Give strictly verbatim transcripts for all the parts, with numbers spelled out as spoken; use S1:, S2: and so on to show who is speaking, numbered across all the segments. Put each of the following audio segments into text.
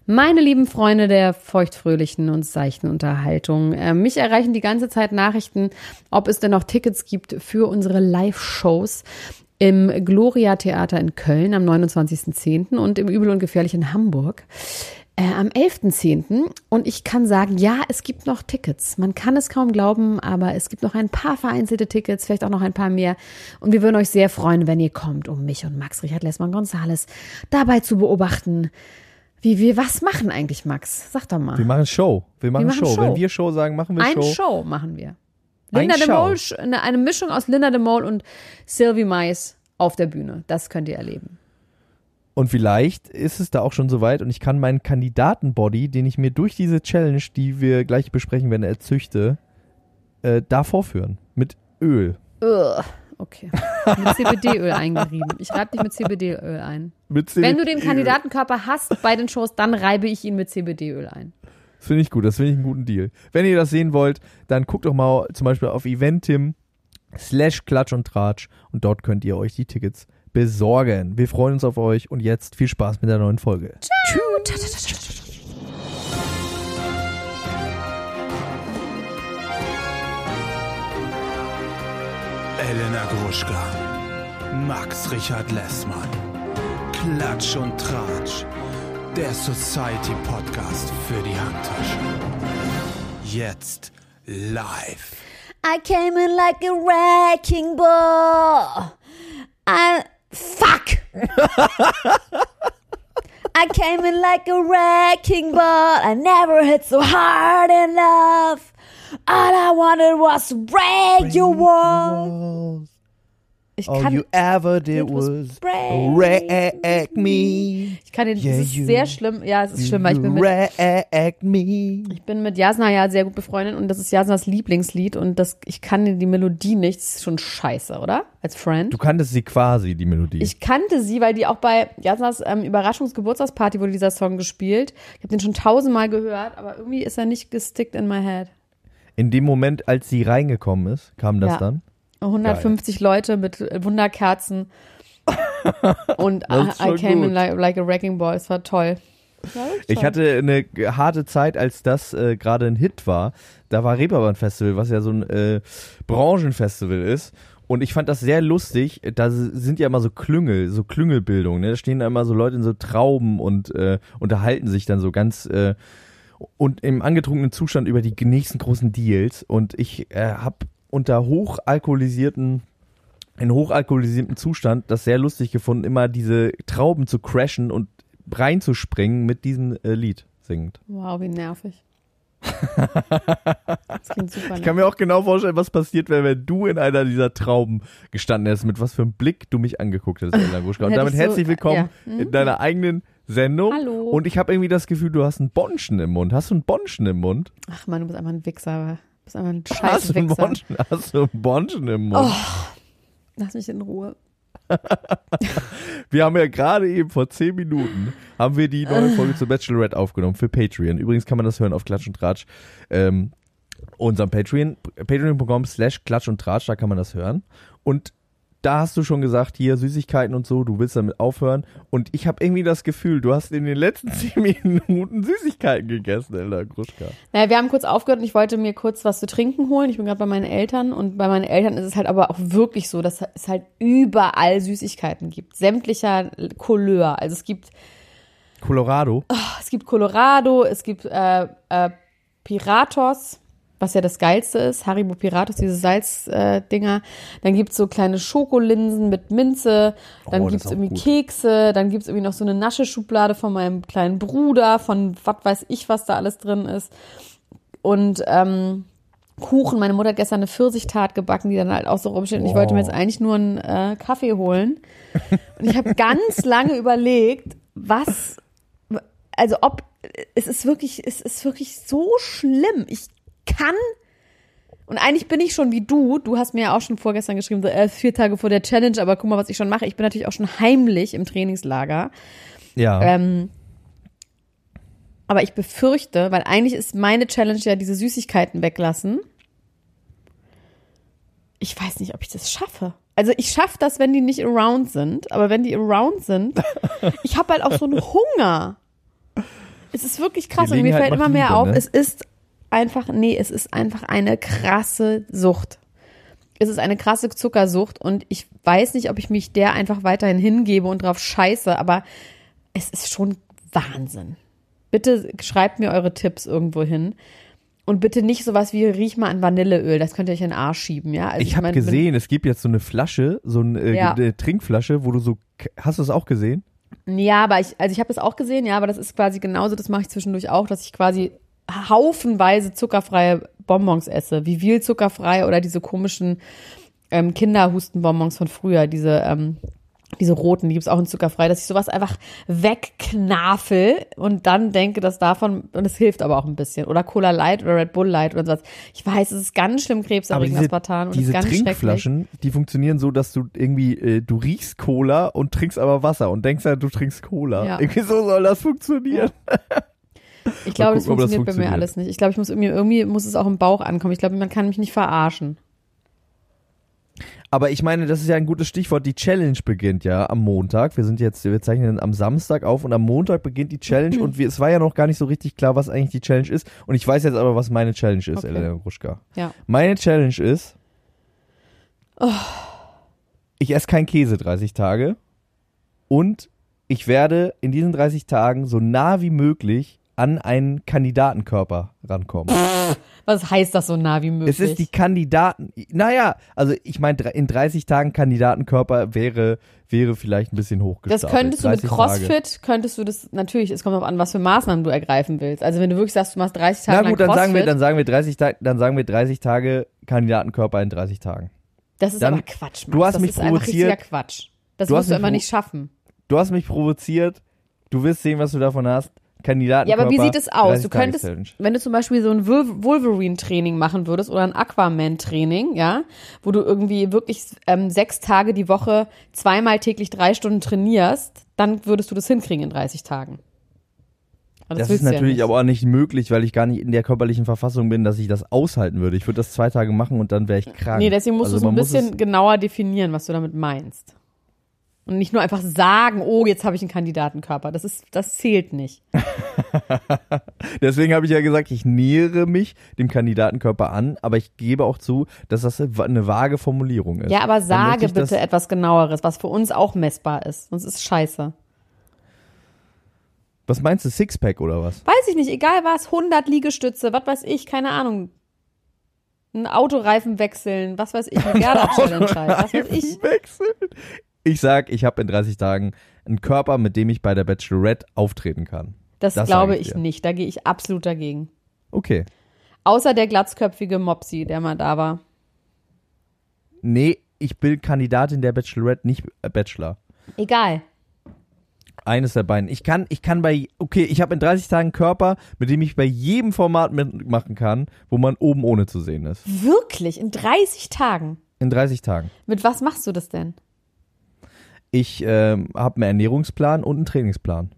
S1: Meine lieben Freunde der feuchtfröhlichen und seichten Unterhaltung, äh, mich erreichen die ganze Zeit Nachrichten, ob es denn noch Tickets gibt für unsere Live-Shows im Gloria Theater in Köln am neunundzwanzigsten zehnten und im Übel und Gefährlich in Hamburg äh, am elften zehnten Und ich kann sagen, ja, es gibt noch Tickets. Man kann es kaum glauben, aber es gibt noch ein paar vereinzelte Tickets, vielleicht auch noch ein paar mehr. Und wir würden euch sehr freuen, wenn ihr kommt, um mich und Max Richard Lessmann-Gonzales dabei zu beobachten, wie wir was machen eigentlich, Max? Sag doch mal.
S2: Wir machen Show. Wir machen, wir machen Show. Show. Wenn wir Show sagen, machen wir
S1: Ein
S2: Show.
S1: Eine Show machen wir. Linda de Mol, eine, eine Mischung aus Linda de Mol und Sylvie Mais auf der Bühne. Das könnt ihr erleben.
S2: Und vielleicht ist es da auch schon soweit und ich kann meinen Kandidatenbody, den ich mir durch diese Challenge, die wir gleich besprechen werden, erzüchte, äh, da vorführen. Mit Öl.
S1: Ugh. Okay. Mit C B D-Öl eingerieben. Ich reibe dich mit C B D-Öl ein.
S2: Mit C B D-Öl.
S1: Wenn du den Kandidatenkörper hast bei den Shows, dann reibe ich ihn mit C B D-Öl ein.
S2: Das finde ich gut, das finde ich einen guten Deal. Wenn ihr das sehen wollt, dann guckt doch mal zum Beispiel auf Eventim slash Klatsch und Tratsch und dort könnt ihr euch die Tickets besorgen. Wir freuen uns auf euch und jetzt viel Spaß mit der neuen Folge. Tschüss.
S3: Elena Gruschka, Max Richard Lessmann, Klatsch und Tratsch, der Society-Podcast für die Handtasche. Jetzt live.
S1: I came in like a wrecking ball. I... Fuck! I came in like a wrecking ball. I never hit so hard in love. All I wanted was to break, break your walls. Ich
S2: All
S1: kann,
S2: you ever did was wreck me.
S1: Ich kann den,
S2: yeah,
S1: das ist
S2: you,
S1: sehr schlimm. Ja, es ist schlimm, weil ich bin mit,
S2: wreck me.
S1: Ich bin mit Jasna ja sehr gut befreundet und das ist Jasnas Lieblingslied und das, ich kann die Melodie nicht. Das ist schon scheiße, oder? Als Friend.
S2: Du kanntest sie quasi, die Melodie.
S1: Ich kannte sie, weil die auch bei Jasnas ähm, Überraschungsgeburtstagsparty wurde dieser Song gespielt. Ich habe den schon tausendmal gehört, aber irgendwie ist er nicht gestickt in my head.
S2: In dem Moment, als sie reingekommen ist, kam das
S1: ja.
S2: dann?
S1: hundertfünfzig Geil. Leute mit Wunderkerzen und I came in like, like a wrecking ball. Es war toll. Ja,
S2: ich hatte eine harte Zeit, als das äh, gerade ein Hit war. Da war Reeperbahn Festival, was ja so ein äh, Branchenfestival ist. Und ich fand das sehr lustig. Da sind ja immer so Klüngel, so Klüngelbildungen. Ne? Da stehen da immer so Leute in so Trauben und äh, unterhalten sich dann so ganz äh, und im angetrunkenen Zustand über die nächsten großen Deals. Und ich äh, habe unter hochalkoholisierten, in hochalkoholisierten Zustand das sehr lustig gefunden, immer diese Trauben zu crashen und reinzuspringen mit diesem äh, Lied singend.
S1: Wow, wie nervig. Das klingt super.
S2: Ich kann mir auch genau vorstellen, was passiert wäre, wenn du in einer dieser Trauben gestanden hättest, mit was für einem Blick du mich angeguckt hättest, Elena Gruschka. Und damit herzlich so, willkommen ja. mhm. in deiner eigenen Sendung.
S1: Hallo.
S2: Und ich habe irgendwie das Gefühl, du hast ein Bonschen im Mund. Hast du ein Bonschen im Mund?
S1: Ach man, du bist einfach ein Wichser. Du bist einfach ein scheiß
S2: hast
S1: Wichser.
S2: Bonschen, hast du ein Bonschen im Mund?
S1: Oh, lass mich in Ruhe.
S2: Wir haben ja gerade eben vor zehn Minuten haben wir die neue Folge zur Bachelorette aufgenommen für Patreon. Übrigens kann man das hören auf Klatsch und Tratsch. Ähm, unserem Patreon, patreon.com slash Klatsch und Tratsch, da kann man das hören. Und da hast du schon gesagt, hier Süßigkeiten und so, du willst damit aufhören. Und ich habe irgendwie das Gefühl, du hast in den letzten zehn Minuten Süßigkeiten gegessen, Elena Gruschka.
S1: Naja, wir haben kurz aufgehört und ich wollte mir kurz was zu trinken holen. Ich bin gerade bei meinen Eltern und bei meinen Eltern ist es halt aber auch wirklich so, dass es halt überall Süßigkeiten gibt. Sämtlicher Couleur. Also es gibt
S2: Colorado.
S1: Oh, es gibt Colorado, es gibt äh, äh, Piratos, was ja das Geilste ist, Haribo Piratos, diese Salzdinger. Äh, dann gibt's so kleine Schokolinsen mit Minze, dann
S2: oh,
S1: gibt's irgendwie
S2: gut.
S1: Kekse, dann gibt's irgendwie noch so eine Nascheschublade von meinem kleinen Bruder, von was weiß ich, was da alles drin ist. Und ähm, Kuchen, meine Mutter hat gestern eine Pfirsichtart gebacken, die dann halt auch so rumsteht. Und ich wollte mir jetzt eigentlich nur einen äh, Kaffee holen. Und ich habe ganz lange überlegt, was, also ob, es ist wirklich, es ist wirklich so schlimm. Ich kann, und eigentlich bin ich schon wie du, du hast mir ja auch schon vorgestern geschrieben, so äh, vier Tage vor der Challenge, aber guck mal, was ich schon mache. Ich bin natürlich auch schon heimlich im Trainingslager.
S2: Ja.
S1: Ähm, aber ich befürchte, weil eigentlich ist meine Challenge ja diese Süßigkeiten weglassen. Ich weiß nicht, ob ich das schaffe. Also ich schaffe das, wenn die nicht around sind, aber wenn die around sind, ich habe halt auch so einen Hunger. Es ist wirklich krass und mir fällt immer mehr auf, es ist einfach, nee, es ist einfach eine krasse Sucht. Es ist eine krasse Zuckersucht und ich weiß nicht, ob ich mich der einfach weiterhin hingebe und drauf scheiße, aber es ist schon Wahnsinn. Bitte schreibt mir eure Tipps irgendwo hin. Und bitte nicht sowas wie, riech mal an Vanilleöl, das könnt ihr euch in den Arsch schieben, ja? Also
S2: ich ich habe gesehen, es gibt jetzt so eine Flasche, so eine, äh,
S1: ja.
S2: eine Trinkflasche, wo du so, hast du das auch gesehen?
S1: Ja, aber ich, also ich habe das auch gesehen, ja, aber das ist quasi genauso, das mache ich zwischendurch auch, dass ich quasi haufenweise zuckerfreie Bonbons esse, wie viel zuckerfrei oder diese komischen ähm, Kinderhustenbonbons von früher, diese ähm, diese roten, die gibt's auch in zuckerfrei, dass ich sowas einfach wegknafel und dann denke, dass davon, und es hilft aber auch ein bisschen, oder Cola Light oder Red Bull Light oder sowas. Ich weiß, es ist ganz schlimm krebserregend, Aspartam, und
S2: diese
S1: ist ganz
S2: Trinkflaschen, die funktionieren so, dass du irgendwie, äh, du riechst Cola und trinkst aber Wasser und denkst ja, du trinkst Cola.
S1: Ja.
S2: Irgendwie so soll das funktionieren.
S1: Ja. Ich glaube, das,
S2: gucken, das
S1: funktioniert bei mir alles nicht. Ich glaube, ich muss irgendwie, irgendwie muss es auch im Bauch ankommen. Ich glaube, man kann mich nicht verarschen.
S2: Aber ich meine, das ist ja ein gutes Stichwort. Die Challenge beginnt ja am Montag. Wir sind jetzt, wir zeichnen am Samstag auf und am Montag beginnt die Challenge mhm. und wir, es war ja noch gar nicht so richtig klar, was eigentlich die Challenge ist. Und ich weiß jetzt aber, was meine Challenge ist,
S1: okay.
S2: Elena Gruschka.
S1: Ja.
S2: Meine Challenge ist,
S1: oh.
S2: ich esse keinen Käse dreißig Tage und ich werde in diesen dreißig Tagen so nah wie möglich an einen Kandidatenkörper rankommen.
S1: Was heißt das so nah wie möglich?
S2: Es ist die Kandidaten, naja, also ich meine, in dreißig Tagen Kandidatenkörper wäre, wäre vielleicht ein bisschen hochgestapelt.
S1: Das könntest du mit CrossFit,
S2: Tage.
S1: könntest du das, natürlich, es kommt darauf an, was für Maßnahmen du ergreifen willst. Also wenn du wirklich sagst, du machst dreißig Tage
S2: Na gut,
S1: lang
S2: dann
S1: CrossFit.
S2: sagen wir, dann sagen wir dreißig Tage, dann sagen wir dreißig Tage Kandidatenkörper in dreißig Tagen.
S1: Das ist
S2: dann,
S1: aber Quatsch, Max.
S2: Du hast
S1: das
S2: mich
S1: ist einfach richtiger
S2: provoziert.
S1: Quatsch. Das
S2: du
S1: wirst du immer
S2: pro-
S1: nicht schaffen.
S2: Du hast mich provoziert, du wirst sehen, was du davon hast. Kandidatenkörper.
S1: Ja, aber wie sieht es aus? Du könntest,
S2: Challenge.
S1: wenn du zum Beispiel so ein Wolverine-Training machen würdest oder ein Aquaman-Training, ja, wo du irgendwie wirklich ähm, sechs Tage die Woche zweimal täglich drei Stunden trainierst, dann würdest du das hinkriegen in dreißig Tagen.
S2: Das, das ist natürlich ja aber auch nicht möglich, weil ich gar nicht in der körperlichen Verfassung bin, dass ich das aushalten würde. Ich würde das zwei Tage machen und dann wäre ich krank.
S1: Nee, deswegen musst
S2: also
S1: du es ein bisschen genauer definieren, was du damit meinst. Und nicht nur einfach sagen, oh, jetzt habe ich einen Kandidatenkörper. Das ist, das zählt nicht.
S2: Deswegen habe ich ja gesagt, ich nähere mich dem Kandidatenkörper an, aber ich gebe auch zu, dass das eine vage Formulierung ist.
S1: Ja, aber sage
S2: ich
S1: bitte etwas Genaueres, was für uns auch messbar ist. Sonst ist es scheiße.
S2: Was meinst du, Sixpack oder was?
S1: Weiß ich nicht, egal was, hundert Liegestütze, was weiß ich, keine Ahnung. Ein Autoreifen wechseln, was weiß ich, eine Gerda-Challenge, was weiß ich.
S2: Wechseln. Ich sag, ich habe in dreißig Tagen einen Körper, mit dem ich bei der Bachelorette auftreten kann.
S1: Das,
S2: das
S1: glaube
S2: ich
S1: ich
S2: dir.
S1: nicht, da gehe ich absolut dagegen.
S2: Okay.
S1: Außer der glatzköpfige Mopsi, der mal da war.
S2: Nee, ich bin Kandidatin der Bachelorette, nicht Bachelor.
S1: Egal.
S2: Eines der beiden. Ich kann, ich kann bei, okay, ich habe in dreißig Tagen einen Körper, mit dem ich bei jedem Format mitmachen kann, wo man oben ohne zu sehen ist.
S1: Wirklich? In dreißig Tagen?
S2: In dreißig Tagen.
S1: Mit was machst du das denn?
S2: Ich ähm, habe einen Ernährungsplan und einen Trainingsplan.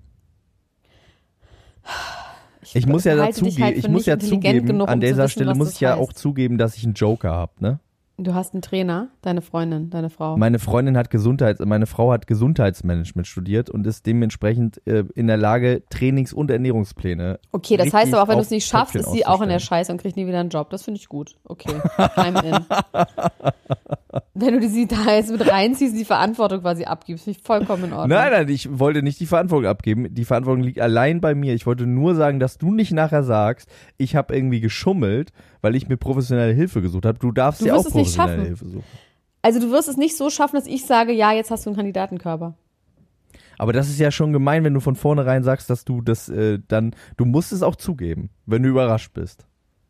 S2: Ich, ich muss ja dazugeben, halt ich muss ja zugeben, genug, um an dieser wissen, Stelle muss ich ja heißt. auch zugeben, dass ich einen Joker habe, ne?
S1: Du hast einen Trainer, deine Freundin, deine Frau.
S2: Meine Freundin hat Gesundheits, meine Frau hat Gesundheitsmanagement studiert und ist dementsprechend äh, in der Lage, Trainings- und Ernährungspläne.
S1: Okay, das heißt aber auch, wenn du es nicht schaffst, ist sie auch in der Scheiße und kriegt nie wieder einen Job. Das finde ich gut. Okay, I'm in. Wenn du sie da jetzt mit reinziehst und die Verantwortung quasi abgibst, finde ich vollkommen in Ordnung.
S2: Nein, nein, ich wollte nicht die Verantwortung abgeben. Die Verantwortung liegt allein bei mir. Ich wollte nur sagen, dass du nicht nachher sagst, ich habe irgendwie geschummelt, weil ich mir professionelle Hilfe gesucht habe. Du darfst ja auch professionelle Hilfe suchen.
S1: Also du wirst es nicht so schaffen, dass ich sage, ja, jetzt hast du einen Kandidatenkörper.
S2: Aber das ist ja schon gemein, wenn du von vornherein sagst, dass du das äh, dann, du musst es auch zugeben, wenn du überrascht bist.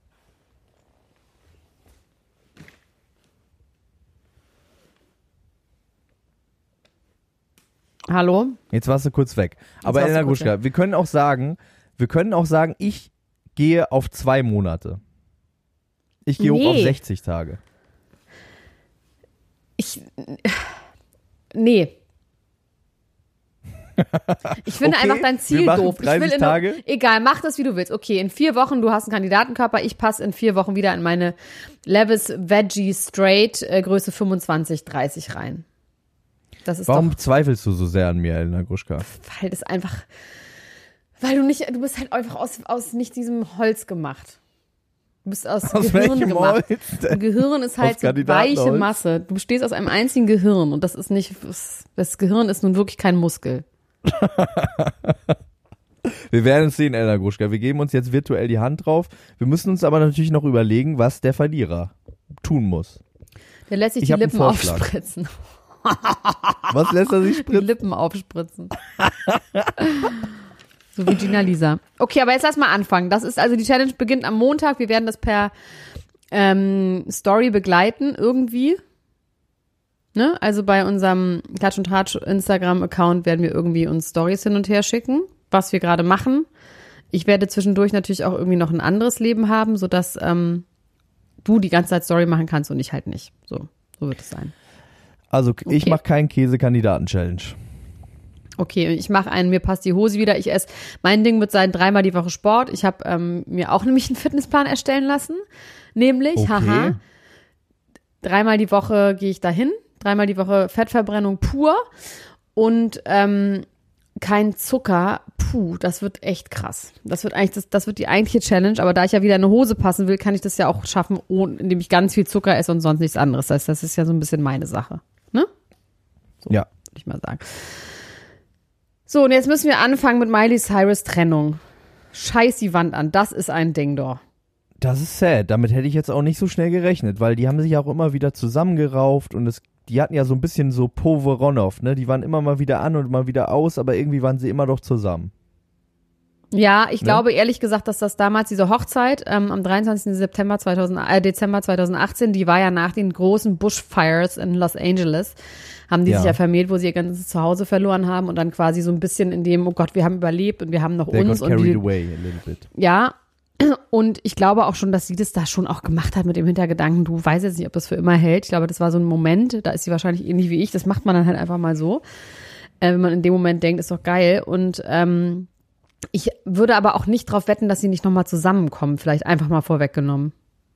S1: Hallo?
S2: Jetzt warst du kurz weg. Jetzt Aber Elena Gruschka, wir können auch sagen, wir können auch sagen, ich gehe auf zwei Monate. Ich gehe nee. hoch auf sechzig Tage.
S1: Ich, nee. Ich finde
S2: okay,
S1: einfach dein Ziel doof. Ich will in
S2: Tage.
S1: Eine, egal, mach das, wie du willst. Okay, in vier Wochen, du hast einen Kandidatenkörper, ich passe in vier Wochen wieder in meine Levis Veggie Straight äh, Größe fünfundzwanzig, dreißig rein. Das ist
S2: Warum
S1: doch,
S2: zweifelst du so sehr an mir, Elena Gruschka?
S1: Weil das einfach, Weil du nicht, du bist halt einfach aus, aus nicht diesem Holz gemacht. Du bist aus,
S2: aus
S1: Gehirn
S2: welchem
S1: gemacht.
S2: Holz denn?
S1: Gehirn ist halt
S2: Aus
S1: so weiche
S2: Kandidatenholz?
S1: Masse. Du bestehst aus einem einzigen Gehirn und das ist nicht, das Gehirn ist nun wirklich kein Muskel.
S2: Wir werden es sehen, Elena Gruschka. Wir geben uns jetzt virtuell die Hand drauf. Wir müssen uns aber natürlich noch überlegen, was der Verlierer tun muss.
S1: Der lässt sich
S2: Ich
S1: die
S2: hab einen
S1: Lippen
S2: Vorschlag.
S1: aufspritzen.
S2: Was lässt er sich
S1: Die
S2: spritzen?
S1: Lippen aufspritzen. So wie Gina Lisa. Okay, aber jetzt lass mal anfangen. Das ist also, die Challenge beginnt am Montag. Wir werden das per ähm, Story begleiten irgendwie. Ne? Also bei unserem Klatsch und Tratsch Instagram-Account werden wir irgendwie uns Stories hin und her schicken, was wir gerade machen. Ich werde zwischendurch natürlich auch irgendwie noch ein anderes Leben haben, sodass ähm, du die ganze Zeit Story machen kannst und ich halt nicht. So, so wird es sein.
S2: Also ich
S1: Okay.
S2: mache keinen Käse-Kandidaten-Challenge.
S1: Okay, ich mache einen, mir passt die Hose wieder. Ich esse, mein Ding wird sein, dreimal die Woche Sport. Ich habe ähm, mir auch nämlich einen Fitnessplan erstellen lassen. Nämlich,
S2: Okay.
S1: haha, dreimal die Woche gehe ich dahin. Dreimal die Woche Fettverbrennung pur. Und ähm, kein Zucker. Puh, das wird echt krass. Das wird eigentlich, das, das wird die eigentliche Challenge. Aber da ich ja wieder in eine Hose passen will, kann ich das ja auch schaffen, ohne, indem ich ganz viel Zucker esse und sonst nichts anderes. Das heißt, das ist ja so ein bisschen meine Sache. Ne? So,
S2: Ja.
S1: würde ich mal sagen. So, und jetzt müssen wir anfangen mit Miley Cyrus Trennung. Scheiß die Wand an, das ist ein Ding doch.
S2: Das ist sad. Damit hätte ich jetzt auch nicht so schnell gerechnet, weil die haben sich auch immer wieder zusammengerauft und es, die hatten ja so ein bisschen so Poveronov, ne? Die waren immer mal wieder an und mal wieder aus, aber irgendwie waren sie immer doch zusammen.
S1: Ja, ich
S2: Ne?
S1: glaube ehrlich gesagt, dass das damals diese Hochzeit ähm, am dreiundzwanzigsten September zweitausend, äh, Dezember zweitausendachtzehn, die war ja nach den großen Bushfires in Los Angeles, haben die
S2: Ja.
S1: sich ja vermählt, wo sie ihr ganzes Zuhause verloren haben und dann quasi so ein bisschen in dem, oh Gott, wir haben überlebt und wir haben noch
S2: They
S1: uns
S2: got
S1: und
S2: carried
S1: die,
S2: away a little bit.
S1: ja, und ich glaube auch schon, dass sie das da schon auch gemacht hat mit dem Hintergedanken, du weißt jetzt nicht, ob das für immer hält. Ich glaube, das war so ein Moment, da ist sie wahrscheinlich ähnlich wie ich, das macht man dann halt einfach mal so, äh, wenn man in dem Moment denkt, ist doch geil. Und ähm, ich würde aber auch nicht drauf wetten, dass sie nicht nochmal zusammenkommen, vielleicht einfach mal vorweggenommen.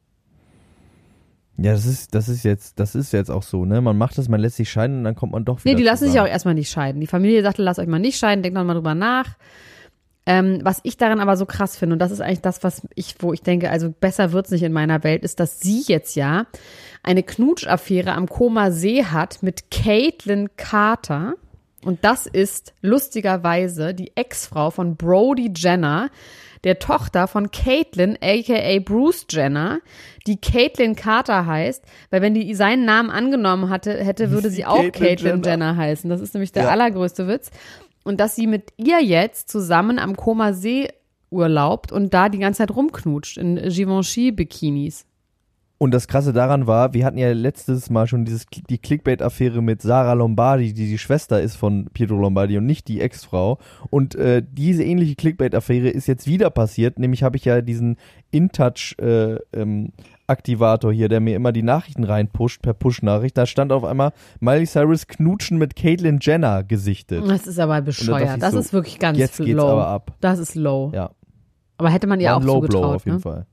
S2: Ja, das ist, das ist jetzt, das ist jetzt auch so, ne? Man macht das, man lässt sich scheiden und dann kommt man doch wieder
S1: Nee, die lassen sich auch
S2: zusammen.
S1: erstmal nicht scheiden. Die Familie sagte, lasst euch mal nicht scheiden, denkt noch mal drüber nach. Ähm, was ich daran aber so krass finde, und das ist eigentlich das, was ich, wo ich denke, also besser wird's nicht in meiner Welt, ist, dass sie jetzt ja eine Knutsch-Affäre am Koma See hat mit Caitlyn Carter. Und das ist lustigerweise die Ex-Frau von Brody Jenner, der Tochter von Caitlyn, aka Bruce Jenner, die Caitlyn Carter heißt, weil wenn die seinen Namen angenommen hatte, hätte, würde sie auch
S2: Caitlyn
S1: Caitlyn
S2: Jenner.
S1: Jenner heißen. Das ist nämlich der
S2: Ja.
S1: allergrößte Witz. Und dass sie mit ihr jetzt zusammen am Koma See urlaubt und da die ganze Zeit rumknutscht in Givenchy-Bikinis.
S2: Und das Krasse daran war, wir hatten ja letztes Mal schon dieses, die Clickbait-Affäre mit Sarah Lombardi, die die Schwester ist von Pietro Lombardi und nicht die Ex-Frau. Und äh, diese ähnliche Clickbait-Affäre ist jetzt wieder passiert. Nämlich habe ich ja diesen InTouch-Aktivator hier, der mir immer die Nachrichten reinpusht, per Push-Nachricht. Da stand auf einmal Miley Cyrus knutschen mit Caitlyn Jenner gesichtet.
S1: Das ist aber
S2: Und da dachte
S1: bescheuert.
S2: ich
S1: Das
S2: so,
S1: ist wirklich ganz
S2: Jetzt
S1: low.
S2: geht's aber ab.
S1: Das ist low.
S2: Ja,
S1: Aber hätte man ihr
S2: war
S1: auch
S2: ein Low Blow
S1: zugetraut,
S2: auf jeden
S1: ne?
S2: Fall.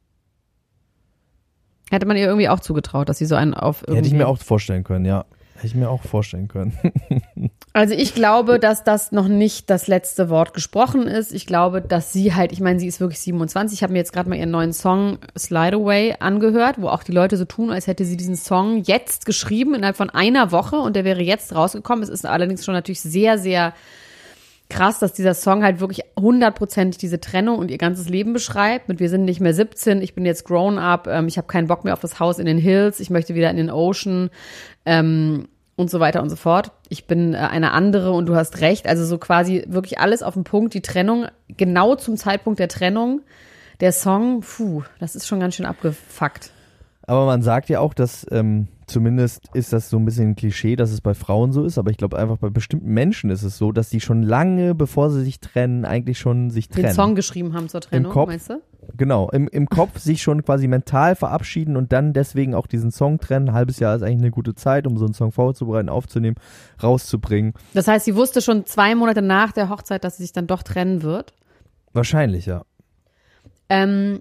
S1: Hätte man ihr irgendwie auch zugetraut, dass sie so einen auf irgendwie...
S2: Hätte ich mir auch vorstellen können, ja. Hätte ich mir auch vorstellen können.
S1: Also ich glaube, dass das noch nicht das letzte Wort gesprochen ist. Ich glaube, dass sie halt, ich meine, sie ist wirklich siebenundzwanzig. Ich habe mir jetzt gerade mal ihren neuen Song Slide Away angehört, wo auch die Leute so tun, als hätte sie diesen Song jetzt geschrieben, innerhalb von einer Woche und der wäre jetzt rausgekommen. Es ist allerdings schon natürlich sehr, sehr krass, dass dieser Song halt wirklich hundertprozentig diese Trennung und ihr ganzes Leben beschreibt. Mit wir sind nicht mehr siebzehn, ich bin jetzt grown up, ähm, ich habe keinen Bock mehr auf das Haus in den Hills, ich möchte wieder in den Ocean ähm, und so weiter und so fort. Ich bin äh, eine andere und du hast recht. Also so quasi wirklich alles auf den Punkt, die Trennung, genau zum Zeitpunkt der Trennung. Der Song, puh, das ist schon ganz schön abgefuckt.
S2: Aber man sagt ja auch, dass ähm, zumindest ist das so ein bisschen ein Klischee, dass es bei Frauen so ist, aber ich glaube einfach bei bestimmten Menschen ist es so, dass die schon lange, bevor sie sich trennen, eigentlich schon sich trennen.
S1: Den Song geschrieben haben zur Trennung,
S2: Kopf.
S1: meinst du?
S2: Genau, im, im Kopf sich schon quasi mental verabschieden und dann deswegen auch diesen Song trennen. Ein halbes Jahr ist eigentlich eine gute Zeit, um so einen Song vorzubereiten, aufzunehmen, rauszubringen.
S1: Das heißt, sie wusste schon zwei Monate nach der Hochzeit, dass sie sich dann doch trennen wird.
S2: Wahrscheinlich, ja.
S1: Ähm,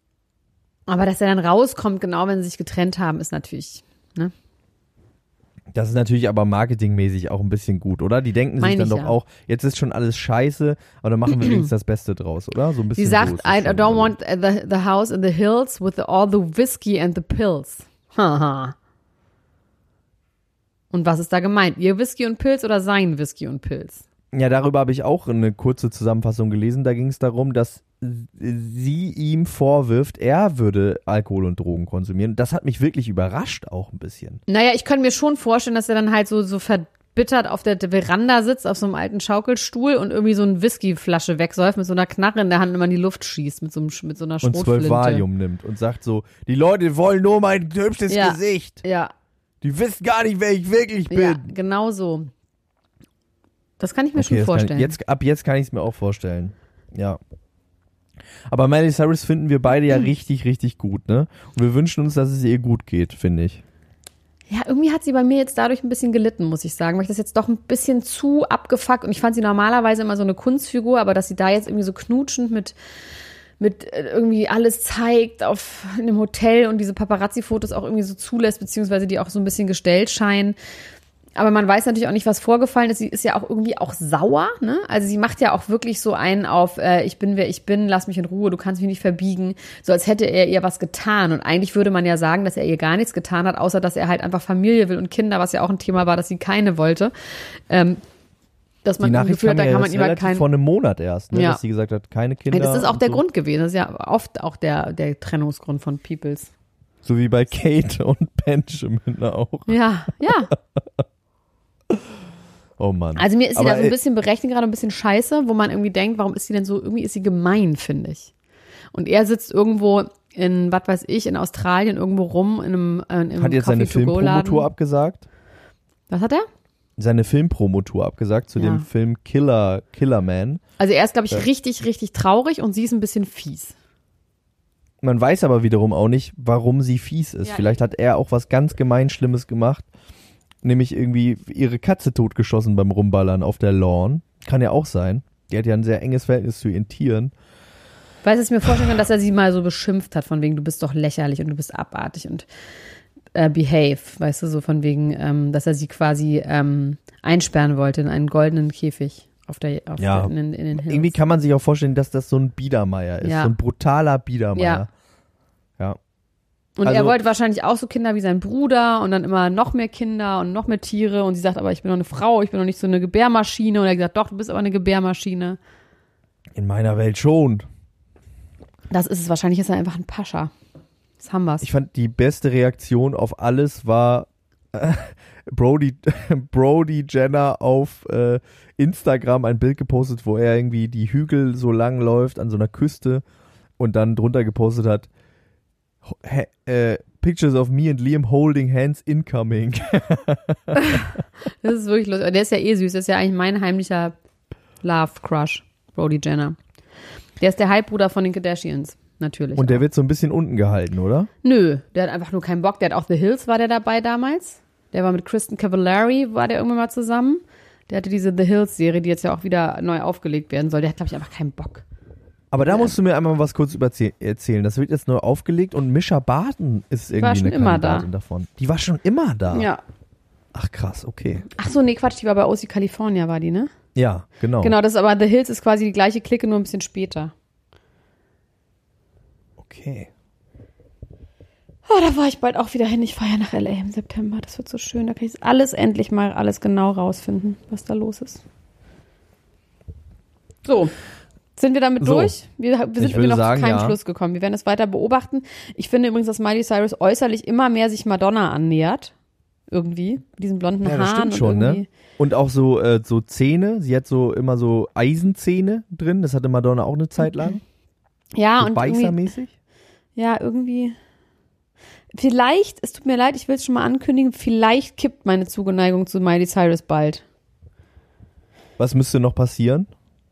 S1: aber dass er dann rauskommt, genau wenn sie sich getrennt haben, ist natürlich, ne?
S2: Das ist natürlich aber marketingmäßig auch ein bisschen gut, oder? Die denken sich
S1: Meine
S2: dann
S1: ich
S2: doch
S1: ja.
S2: auch, jetzt ist schon alles scheiße, aber dann machen wir wenigstens das Beste draus, oder? So ein bisschen
S1: Sie
S2: so
S1: sagt,
S2: ist es
S1: I
S2: schon,
S1: don't
S2: oder?
S1: want the, the house in the hills with the, all the whiskey and the pills. Haha. Und was ist da gemeint? Ihr Whisky und Pilz oder sein Whisky und Pilz?
S2: Ja, darüber habe ich auch eine kurze Zusammenfassung gelesen. Da ging es darum, dass sie ihm vorwirft, er würde Alkohol und Drogen konsumieren. Das hat mich wirklich überrascht auch ein bisschen.
S1: Naja, ich könnte mir schon vorstellen, dass er dann halt so, so verbittert auf der Veranda sitzt, auf so einem alten Schaukelstuhl und irgendwie so eine Whiskyflasche wegsäuft mit so einer Knarre in der Hand und immer in die Luft schießt, mit so, einem, mit so einer
S2: Und
S1: Schrotflinte.
S2: zwölf Valium nimmt und sagt so, die Leute wollen nur mein hübsches
S1: Ja.
S2: Gesicht.
S1: Ja,
S2: Die wissen gar nicht, wer ich wirklich bin.
S1: ja, genau so. Das kann ich mir
S2: Okay,
S1: schon
S2: das kann
S1: vorstellen.
S2: ich, jetzt, ab jetzt kann ich es mir auch vorstellen. Ja. Aber Miley Cyrus finden wir beide ja richtig, richtig gut, ne? Und wir wünschen uns, dass es ihr gut geht, finde ich.
S1: Ja, irgendwie hat sie bei mir jetzt dadurch ein bisschen gelitten, muss ich sagen, weil ich das jetzt doch ein bisschen zu abgefuckt und ich fand sie normalerweise immer so eine Kunstfigur, aber dass sie da jetzt irgendwie so knutschend mit mit irgendwie alles zeigt auf in einem Hotel und diese Paparazzi-Fotos auch irgendwie so zulässt, beziehungsweise die auch so ein bisschen gestellt scheinen. Aber man weiß natürlich auch nicht, was vorgefallen ist. Sie ist ja auch irgendwie auch sauer, ne? Also sie macht ja auch wirklich so einen auf, äh, ich bin, wer ich bin, lass mich in Ruhe, du kannst mich nicht verbiegen. So als hätte er ihr was getan. Und eigentlich würde man ja sagen, dass er ihr gar nichts getan hat, außer dass er halt einfach Familie will und Kinder, was ja auch ein Thema war, dass sie keine wollte. Ähm, dass man
S2: Die
S1: das
S2: Nachricht
S1: Gefühl hat,
S2: kam
S1: da
S2: ja
S1: kann man
S2: erst
S1: ihm halt
S2: relativ
S1: kein...
S2: vor einem Monat erst, ne?
S1: Ja.
S2: Dass sie gesagt hat, keine Kinder.
S1: Das ist auch
S2: und
S1: der
S2: so.
S1: Grund gewesen. Das ist ja oft auch der, der Trennungsgrund von Peoples.
S2: So wie bei Kate und Benjamin auch.
S1: Ja, ja.
S2: Oh Mann.
S1: Also mir ist sie
S2: Aber,
S1: da so ein
S2: äh,
S1: bisschen berechnet, gerade ein bisschen scheiße, wo man irgendwie denkt, warum ist sie denn so, irgendwie ist sie gemein, finde ich. Und er sitzt irgendwo in, was weiß ich, in Australien irgendwo rum, in einem, äh, im
S2: Hat jetzt seine
S1: Coffee-to-go-Laden.
S2: Filmpromotour abgesagt?
S1: Was hat er?
S2: Seine Filmpromotour abgesagt zu
S1: Ja.
S2: dem Film Killer, Killer Man.
S1: Also er ist, glaube ich,
S2: Ja.
S1: richtig, richtig traurig und sie ist ein bisschen fies.
S2: Man weiß aber wiederum auch nicht, warum sie fies ist.
S1: Ja.
S2: Vielleicht hat er auch was ganz gemein Schlimmes gemacht. Nämlich irgendwie ihre Katze totgeschossen beim Rumballern auf der Lawn. Kann ja auch sein. Die hat ja ein sehr enges Verhältnis zu ihren Tieren.
S1: Weißt du, ich mir vorstellen kann, dass er sie mal so beschimpft hat, von wegen, du bist doch lächerlich und du bist abartig und äh, behave, weißt du, so von wegen, ähm, dass er sie quasi ähm, einsperren wollte in einen goldenen Käfig auf der, auf
S2: Ja.
S1: der, in, den- in den Hills.
S2: Irgendwie kann man sich auch vorstellen, dass das so ein Biedermeier ist.
S1: Ja.
S2: So ein brutaler Biedermeier.
S1: Ja.
S2: Ja.
S1: Und
S2: Also-
S1: er wollte wahrscheinlich auch so Kinder wie sein Bruder und dann immer noch mehr Kinder und noch mehr Tiere. Und sie sagt, aber ich bin doch eine Frau, ich bin doch nicht so eine Gebärmaschine. Und er hat gesagt, doch, du bist aber eine Gebärmaschine.
S2: In meiner Welt schon.
S1: Das ist es. Wahrscheinlich ist er einfach ein Pascha. Das haben wir's.
S2: Ich fand, die beste Reaktion auf alles war äh, Brody, Brody Jenner auf äh, Instagram ein Bild gepostet, wo er irgendwie die Hügel so lang läuft an so einer Küste und dann drunter gepostet hat, He- äh, Pictures of me and Liam holding hands incoming.
S1: Das ist wirklich lustig. Der ist ja eh süß. Der ist ja eigentlich mein heimlicher Love-Crush, Brody Jenner. Der ist der Halbbruder von den Kardashians, natürlich.
S2: Und der
S1: auch.
S2: wird so ein bisschen unten gehalten, oder?
S1: Nö, der hat einfach nur keinen Bock. Der hat auch The Hills, war der dabei damals. Der war mit Kristen Cavallari, war der irgendwann mal zusammen. Der hatte diese The Hills-Serie, die jetzt ja auch wieder neu aufgelegt werden soll. Der hat, glaube ich, einfach keinen Bock.
S2: Aber da musst du mir einmal was kurz überzie- erzählen. Das wird jetzt neu aufgelegt und Mischa Barton ist irgendwie
S1: war schon
S2: eine
S1: immer
S2: Kandidatin
S1: da.
S2: davon. Die war schon immer da?
S1: Ja.
S2: Ach krass, okay.
S1: Ach so, nee, Quatsch, die war bei O C California, war die, ne?
S2: Ja, genau.
S1: Genau, das ist aber The Hills ist quasi die gleiche Clique, nur ein bisschen später.
S2: Okay.
S1: Oh, da war ich bald auch wieder hin. Ich fahre ja nach L A im September. Das wird so schön. Da kann ich alles endlich mal alles genau rausfinden, was da los ist. So. Sind wir damit
S2: So.
S1: durch? Wir, wir sind
S2: Ich
S1: irgendwie
S2: würde
S1: noch
S2: sagen,
S1: zu keinem
S2: ja.
S1: Schluss gekommen. Wir werden es weiter beobachten. Ich finde übrigens, dass Miley Cyrus äußerlich immer mehr sich Madonna annähert. Irgendwie. Mit diesen blonden
S2: Ja, das
S1: Haaren.
S2: stimmt schon,
S1: und irgendwie.
S2: ne? Und auch so, äh, so Zähne. Sie hat so immer so Eisenzähne drin. Das hatte Madonna auch eine Zeit lang.
S1: Ja,
S2: So
S1: und irgendwie,
S2: beißermäßig.
S1: ja, irgendwie. Vielleicht, es tut mir leid, ich will es schon mal ankündigen, vielleicht kippt meine Zugeneigung zu Miley Cyrus bald.
S2: Was müsste noch passieren?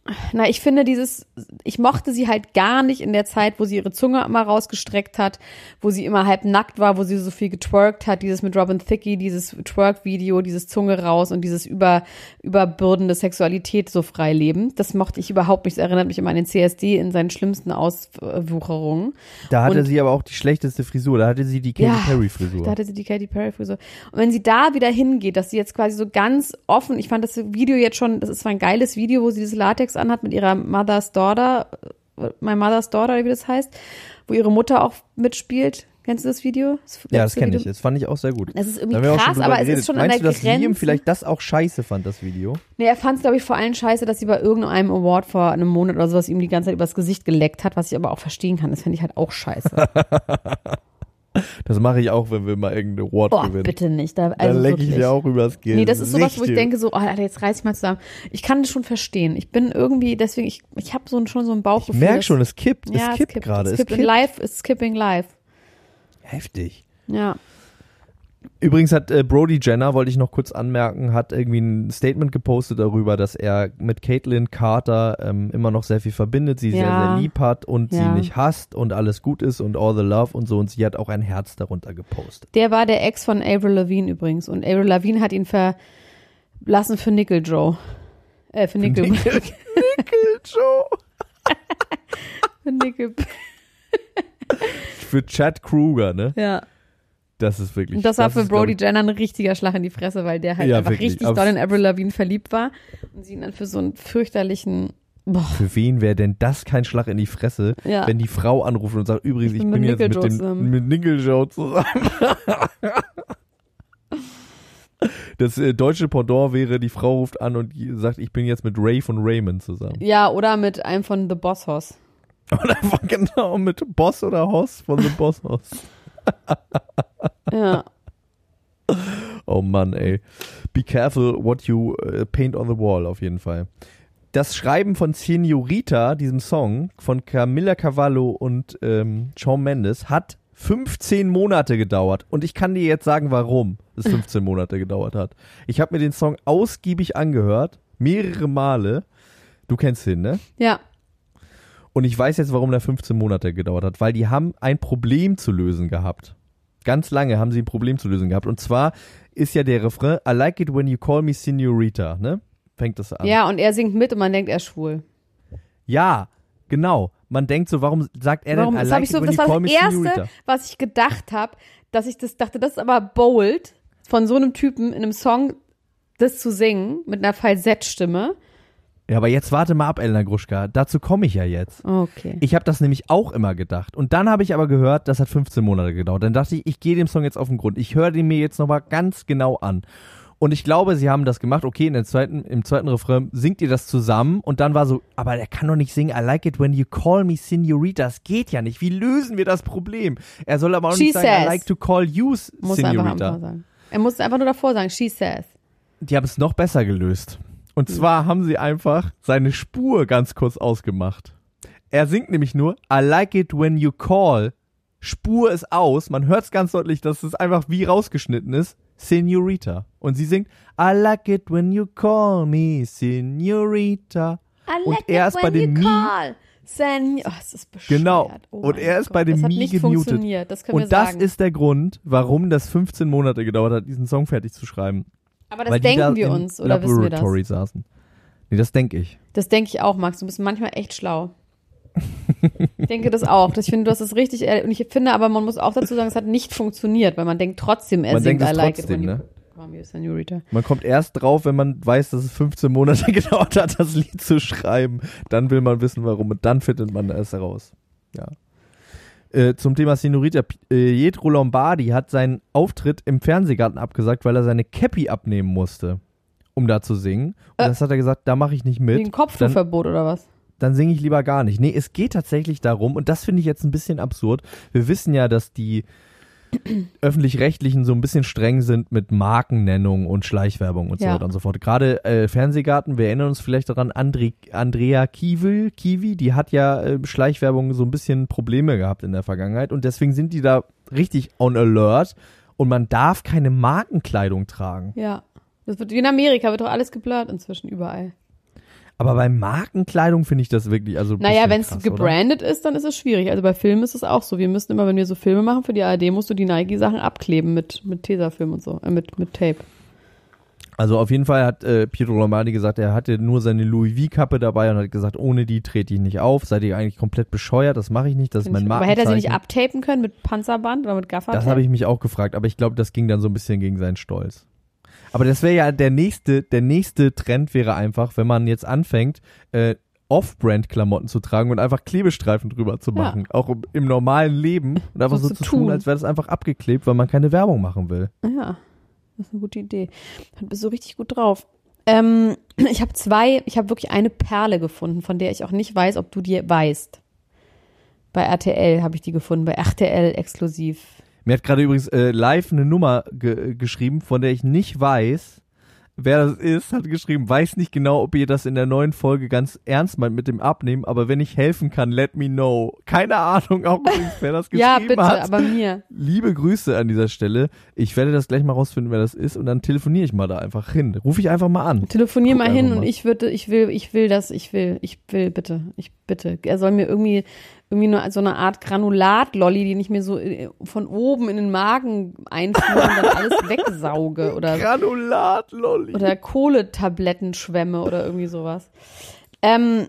S1: Na, ich finde dieses, ich mochte sie halt gar nicht in der Zeit, wo sie ihre Zunge immer rausgestreckt hat, wo sie immer halb nackt war, wo sie so viel getwerkt hat, dieses mit Robin Thicke, dieses Twerk-Video, dieses Zunge raus und dieses über, überbürdende Sexualität so frei leben. Das mochte ich überhaupt nicht. Das erinnert mich immer an den C S D in seinen schlimmsten Auswucherungen.
S2: Da hatte
S1: und,
S2: sie aber auch die schlechteste Frisur. Da hatte sie die Katy
S1: ja,
S2: Perry Frisur.
S1: Da hatte sie die Katy Perry Frisur. Und wenn sie da wieder hingeht, dass sie jetzt quasi so ganz offen, ich fand das Video jetzt schon, das ist zwar ein geiles Video, wo sie dieses Latex anhat mit ihrer Mother's Daughter, My Mother's Daughter, wie das heißt, wo ihre Mutter auch mitspielt. Kennst du das Video? Das
S2: ja, das kenne ich. Das fand ich auch sehr gut.
S1: Es ist irgendwie krass, aber geredet. Es ist schon
S2: Meinst
S1: an der
S2: du, dass
S1: Grenze.
S2: Liam vielleicht das auch scheiße fand, das Video?
S1: Nee, er fand es, glaube ich, vor allem scheiße, dass sie bei irgendeinem Award vor einem Monat oder sowas ihm die ganze Zeit übers Gesicht geleckt hat, was ich aber auch verstehen kann. Das finde ich halt auch scheiße.
S2: Das mache ich auch, wenn wir mal irgendeine Award
S1: Boah,
S2: gewinnen.
S1: bitte nicht. Da, also
S2: Dann lecke ich dir auch übers Gesicht.
S1: Nee, das ist sowas, wo ich denke so, oh, Alter, jetzt reiß ich mal zusammen. Ich kann das schon verstehen. Ich bin irgendwie, deswegen, ich, ich habe so, schon so ein Bauchgefühl.
S2: Ich merke schon, es kippt.
S1: Ja,
S2: es kippt gerade.
S1: Es kippt in live, it's skipping live.
S2: Heftig.
S1: Ja.
S2: Übrigens hat äh, Brody Jenner, wollte ich noch kurz anmerken, hat irgendwie ein Statement gepostet darüber, dass er mit Caitlyn Carter ähm, immer noch sehr viel verbindet, sie
S1: ja.
S2: sehr, sehr lieb hat und
S1: ja.
S2: sie nicht hasst und alles gut ist und all the love und so, und sie hat auch ein Herz darunter gepostet.
S1: Der war der Ex von Avril Lavigne übrigens, und Avril Lavigne hat ihn verlassen für Nickel Joe. Äh, für Nickel. Für
S2: Nickel, Nickel Joe.
S1: für Nickel.
S2: Für Chad Kruger, ne?
S1: Ja.
S2: Das ist wirklich.
S1: Und das war
S2: das
S1: für
S2: ist,
S1: Brody Jenner ein richtiger Schlag in die Fresse, weil der halt
S2: ja,
S1: einfach
S2: wirklich.
S1: richtig
S2: Auf
S1: doll in Avril Lavigne verliebt war und sie ihn dann für so einen fürchterlichen. Boah.
S2: Für wen wäre denn das kein Schlag in die Fresse,
S1: ja.
S2: wenn die Frau anruft und sagt, übrigens, ich, ich bin, bin jetzt mit, dem, mit Nickel Joe zusammen. Das äh, deutsche Pendant wäre, die Frau ruft an und sagt, ich bin jetzt mit Ray von Raymond zusammen.
S1: Ja, oder mit einem von The Boss Hoss.
S2: Oder genau, mit Boss oder Hoss von The Boss Hoss.
S1: Ja.
S2: Oh Mann, ey. Be careful what you uh, paint on the wall, auf jeden Fall. Das Schreiben von Señorita, diesem Song, von Camila Cavallo und ähm, Shawn Mendes, hat fünfzehn Monate gedauert. Und ich kann dir jetzt sagen, warum es fünfzehn Monate gedauert hat. Ich habe mir den Song ausgiebig angehört, mehrere Male. Du kennst den, ne?
S1: Ja.
S2: Und ich weiß jetzt, warum der fünfzehn Monate gedauert hat, weil die haben ein Problem zu lösen gehabt. Ganz lange haben sie ein Problem zu lösen gehabt. Und zwar ist ja der Refrain, I like it when you call me Señorita, ne? Fängt das an.
S1: Ja, und er singt mit und man denkt, er ist schwul.
S2: Ja, genau. Man denkt so, warum sagt er
S1: warum?
S2: denn, I
S1: Das,
S2: like
S1: ich so,
S2: it when
S1: das
S2: you
S1: war
S2: call me
S1: das Erste,
S2: Señorita?
S1: was ich gedacht habe, dass ich das dachte, das ist aber bold, von so einem Typen in einem Song das zu singen, mit einer Falsettstimme.
S2: Ja, aber jetzt warte mal ab, Elena Gruschka. Dazu komme ich ja jetzt.
S1: Okay.
S2: Ich habe das nämlich auch immer gedacht. Und dann habe ich aber gehört, das hat fünfzehn Monate gedauert. Dann dachte ich, ich gehe dem Song jetzt auf den Grund. Ich höre den mir jetzt nochmal ganz genau an. Und ich glaube, sie haben das gemacht. Okay, in der zweiten, im zweiten Refrain singt ihr das zusammen. Und dann war so, aber der kann doch nicht singen, I like it when you call me Señorita. Das geht ja nicht. Wie lösen wir das Problem? Er soll aber auch
S1: She
S2: nicht sagen,
S1: says.
S2: I like to call you
S1: Muss er einfach
S2: Señorita.
S1: am sagen. Er muss einfach nur davor sagen, she says.
S2: Die haben es noch besser gelöst. Und zwar haben sie einfach seine Spur ganz kurz ausgemacht. Er singt nämlich nur, I like it when you call. Spur ist aus. Man hört es ganz deutlich, dass es einfach wie rausgeschnitten ist. Señorita. Und sie singt, I like it when you call me Señorita.
S1: I like
S2: Und er
S1: it
S2: ist bei dem
S1: you
S2: Mi.
S1: call. Sen- oh, das ist bescheuert.
S2: Genau.
S1: Oh
S2: Und
S1: mein
S2: er ist
S1: Gott.
S2: bei dem
S1: das hat
S2: Mi
S1: nicht
S2: gemutet.
S1: funktioniert. Das können wir
S2: Und das
S1: sagen.
S2: ist der Grund, warum das fünfzehn Monate gedauert hat, diesen Song fertig zu schreiben.
S1: Aber das
S2: Weil die da
S1: denken wir
S2: im
S1: uns, oder wissen wir das?
S2: Laboratory saßen. Nee, das denke ich.
S1: Das denke ich auch, Max. Du bist manchmal echt schlau. Ich denke das auch. Ich finde, du hast es richtig. Und ich finde aber, man muss auch dazu sagen, es hat nicht funktioniert, weil man denkt trotzdem, er
S2: Man
S1: singt
S2: denkt
S1: I
S2: es
S1: like
S2: trotzdem,
S1: it when
S2: ne?
S1: you call me Señorita.
S2: Man kommt erst drauf, wenn man weiß, dass es fünfzehn Monate gedauert hat, das Lied zu schreiben. Dann will man wissen, warum. Und dann findet man es heraus. Ja. Äh, zum Thema Señorita. Pietro Lombardi hat seinen Auftritt im Fernsehgarten abgesagt, weil er seine Cappy abnehmen musste, um da zu singen. Und
S1: Äh,
S2: das hat er gesagt, da mache ich nicht mit.
S1: Wie ein Kopftuchverbot oder was?
S2: Dann singe ich lieber gar nicht. Nee, es geht tatsächlich darum, und das finde ich jetzt ein bisschen absurd. Wir wissen ja, dass die Öffentlich-Rechtlichen so ein bisschen streng sind mit Markennennung und Schleichwerbung und so
S1: Ja.
S2: weiter und so fort. Gerade äh, Fernsehgarten, wir erinnern uns vielleicht daran, André, Andrea Kiewel, Kiwi, die hat ja äh, Schleichwerbung so ein bisschen Probleme gehabt in der Vergangenheit und deswegen sind die da richtig on alert und man darf keine Markenkleidung tragen.
S1: Ja. Das wird wie in Amerika, wird doch alles geblurrt inzwischen überall.
S2: Aber bei Markenkleidung finde ich das wirklich, also
S1: Naja, wenn es
S2: krass,
S1: gebrandet oder? ist, dann ist es schwierig. Also bei Filmen ist es auch so. Wir müssen immer, wenn wir so Filme machen für die A R D, musst du die Nike-Sachen abkleben mit, mit Tesafilm und so, äh, mit, mit Tape.
S2: Also auf jeden Fall hat äh, Pietro Lombardi gesagt, er hatte nur seine Louis V-Kappe dabei und hat gesagt, ohne die trete ich nicht auf. Seid ihr eigentlich komplett bescheuert? Das mache ich nicht, das Find ist mein Markenzeichen.
S1: Aber hätte er sie nicht abtapen können mit Panzerband oder mit Gaffertape?
S2: Das habe ich mich auch gefragt, aber ich glaube, das ging dann so ein bisschen gegen seinen Stolz. Aber das wäre ja der nächste, der nächste Trend wäre einfach, wenn man jetzt anfängt, äh, Off-Brand-Klamotten zu tragen und einfach Klebestreifen drüber zu machen. Ja. Auch im, im normalen Leben. Und einfach so, so zu tun, tun als wäre das einfach abgeklebt, weil man keine Werbung machen will.
S1: Ja. Das ist eine gute Idee. Du bist so richtig gut drauf. Ähm, ich habe zwei, ich habe wirklich eine Perle gefunden, von der ich auch nicht weiß, ob du die weißt. Bei R T L habe ich die gefunden, bei R T L exklusiv.
S2: Mir hat gerade übrigens äh, live eine Nummer ge- geschrieben, von der ich nicht weiß, wer das ist, hat geschrieben, weiß nicht genau, ob ihr das in der neuen Folge ganz ernst meint mit dem Abnehmen, aber wenn ich helfen kann, let me know. Keine Ahnung, auch übrigens, wer das geschrieben hat.
S1: Ja, bitte,
S2: hat.
S1: aber mir.
S2: Liebe Grüße an dieser Stelle. Ich werde das gleich mal rausfinden, wer das ist und dann telefoniere ich mal da einfach hin. Rufe ich einfach mal an.
S1: Telefonier mal hin mal. Und ich würde, ich will, ich will das, ich will, ich will, bitte, ich bitte. Er soll mir irgendwie irgendwie nur so eine Art Granulat-Lolli, die ich mir so von oben in den Magen einführe und dann alles wegsauge. Oder
S2: Granulat-Lolli.
S1: Oder Kohletablettenschwämme oder irgendwie sowas. Ähm,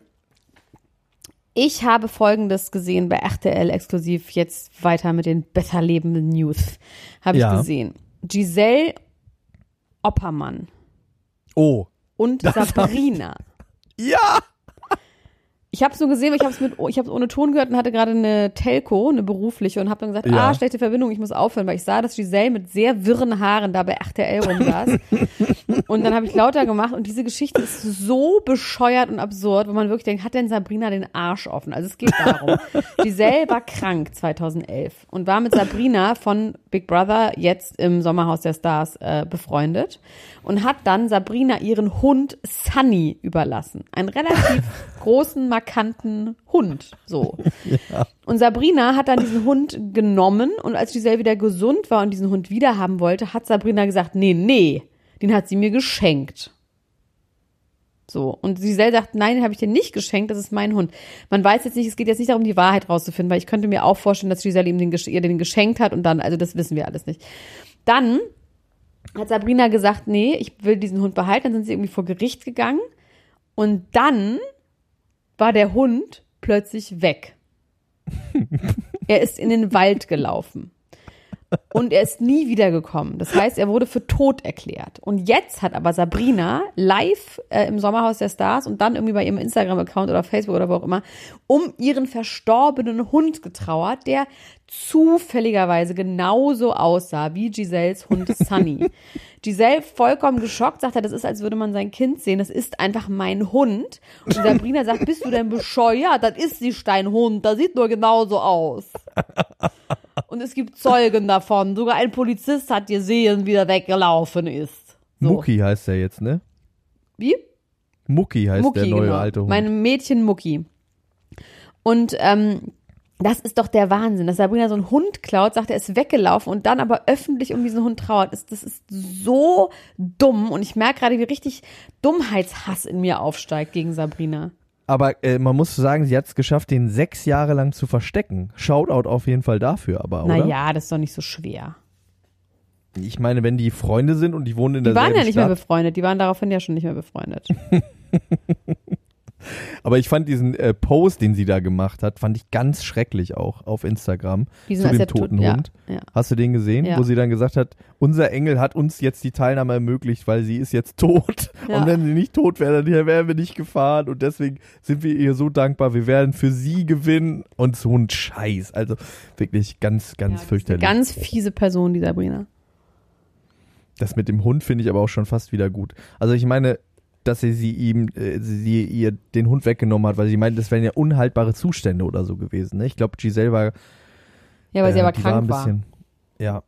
S1: ich habe Folgendes gesehen bei R T L exklusiv, jetzt weiter mit den besser lebenden News. Habe ich ja. gesehen. Giselle Oppermann.
S2: Oh.
S1: Und Sabrina.
S2: Ja!
S1: Ich habe es nur gesehen, weil ich habe es mit, ich habe es ohne Ton gehört und hatte gerade eine Telco, eine berufliche und habe dann gesagt, ja. ah, schlechte Verbindung, ich muss aufhören, weil ich sah, dass Giselle mit sehr wirren Haaren da bei R T L rumsaß. Und dann habe ich lauter gemacht und diese Geschichte ist so bescheuert und absurd, wo man wirklich denkt, hat denn Sabrina den Arsch offen? Also es geht darum, Giselle war krank zweitausendelf und war mit Sabrina von Big Brother jetzt im Sommerhaus der Stars äh, befreundet und hat dann Sabrina ihren Hund Sunny überlassen. Einen relativ großen, markanten Hund, so. Ja. Und Sabrina hat dann diesen Hund genommen und als Giselle wieder gesund war und diesen Hund wieder haben wollte, hat Sabrina gesagt, nee, nee, den hat sie mir geschenkt. So. Und Giselle sagt, nein, den habe ich dir nicht geschenkt, das ist mein Hund. Man weiß jetzt nicht, es geht jetzt nicht darum, die Wahrheit rauszufinden, weil ich könnte mir auch vorstellen, dass Giselle ihm den, ihr den geschenkt hat und dann, also das wissen wir alles nicht. Dann hat Sabrina gesagt, nee, ich will diesen Hund behalten, dann sind sie irgendwie vor Gericht gegangen und dann war der Hund plötzlich weg. Er ist in den Wald gelaufen. Und er ist nie wiedergekommen. Das heißt, er wurde für tot erklärt. Und jetzt hat aber Sabrina live äh, im Sommerhaus der Stars und dann irgendwie bei ihrem Instagram-Account oder Facebook oder wo auch immer um ihren verstorbenen Hund getrauert, der zufälligerweise genauso aussah wie Giselles Hund Sunny. Giselle vollkommen geschockt, sagt er, das ist, als würde man sein Kind sehen. Das ist einfach mein Hund. Und Sabrina sagt, bist du denn bescheuert? Das ist nicht dein Hund. Das sieht nur genauso aus. Und es gibt Zeugen davon. Sogar ein Polizist hat gesehen, wie er weggelaufen ist. So.
S2: Mucki heißt er jetzt, ne?
S1: Wie?
S2: Mucki heißt
S1: Mucki,
S2: der neue
S1: genau.
S2: alte Hund.
S1: Mein Mädchen Mucki. Und ähm, das ist doch der Wahnsinn, dass Sabrina so einen Hund klaut, sagt, er ist weggelaufen und dann aber öffentlich um diesen Hund trauert. Das, das ist so dumm und ich merke gerade, wie richtig Dummheitshass in mir aufsteigt gegen Sabrina.
S2: Aber äh, man muss sagen, sie hat es geschafft, den sechs Jahre lang zu verstecken. Shoutout auf jeden Fall dafür, aber, oder?
S1: Naja, das ist doch nicht so schwer.
S2: Ich meine, wenn die Freunde sind und die wohnen in der
S1: Die waren ja nicht
S2: Stadt.
S1: mehr befreundet, die waren daraufhin ja schon nicht mehr befreundet.
S2: Aber ich fand diesen äh, Post, den sie da gemacht hat, fand ich ganz schrecklich auch auf Instagram
S1: Diesen
S2: zu dem
S1: als
S2: toten
S1: tot,
S2: Hund.
S1: Ja, ja.
S2: Hast du den gesehen?
S1: Ja.
S2: Wo sie dann gesagt hat, unser Engel hat uns jetzt die Teilnahme ermöglicht, weil sie ist jetzt tot.
S1: Ja.
S2: Und wenn sie nicht tot wäre, dann wären wir nicht gefahren. Und deswegen sind wir ihr so dankbar. Wir werden für sie gewinnen. Und so ein Scheiß. Also wirklich ganz, ganz
S1: Ja,
S2: fürchterlich.
S1: Eine ganz fiese Person, die Sabrina.
S2: Das mit dem Hund finde ich aber auch schon fast wieder gut. Also ich meine, dass sie, sie ihm, äh, sie ihr den Hund weggenommen hat, weil sie meint, das wären ja unhaltbare Zustände oder so gewesen. Ne? Ich glaube, Giselle war.
S1: Ja, weil
S2: äh,
S1: sie aber
S2: die
S1: krank
S2: war. Ein
S1: war.
S2: bisschen, ja.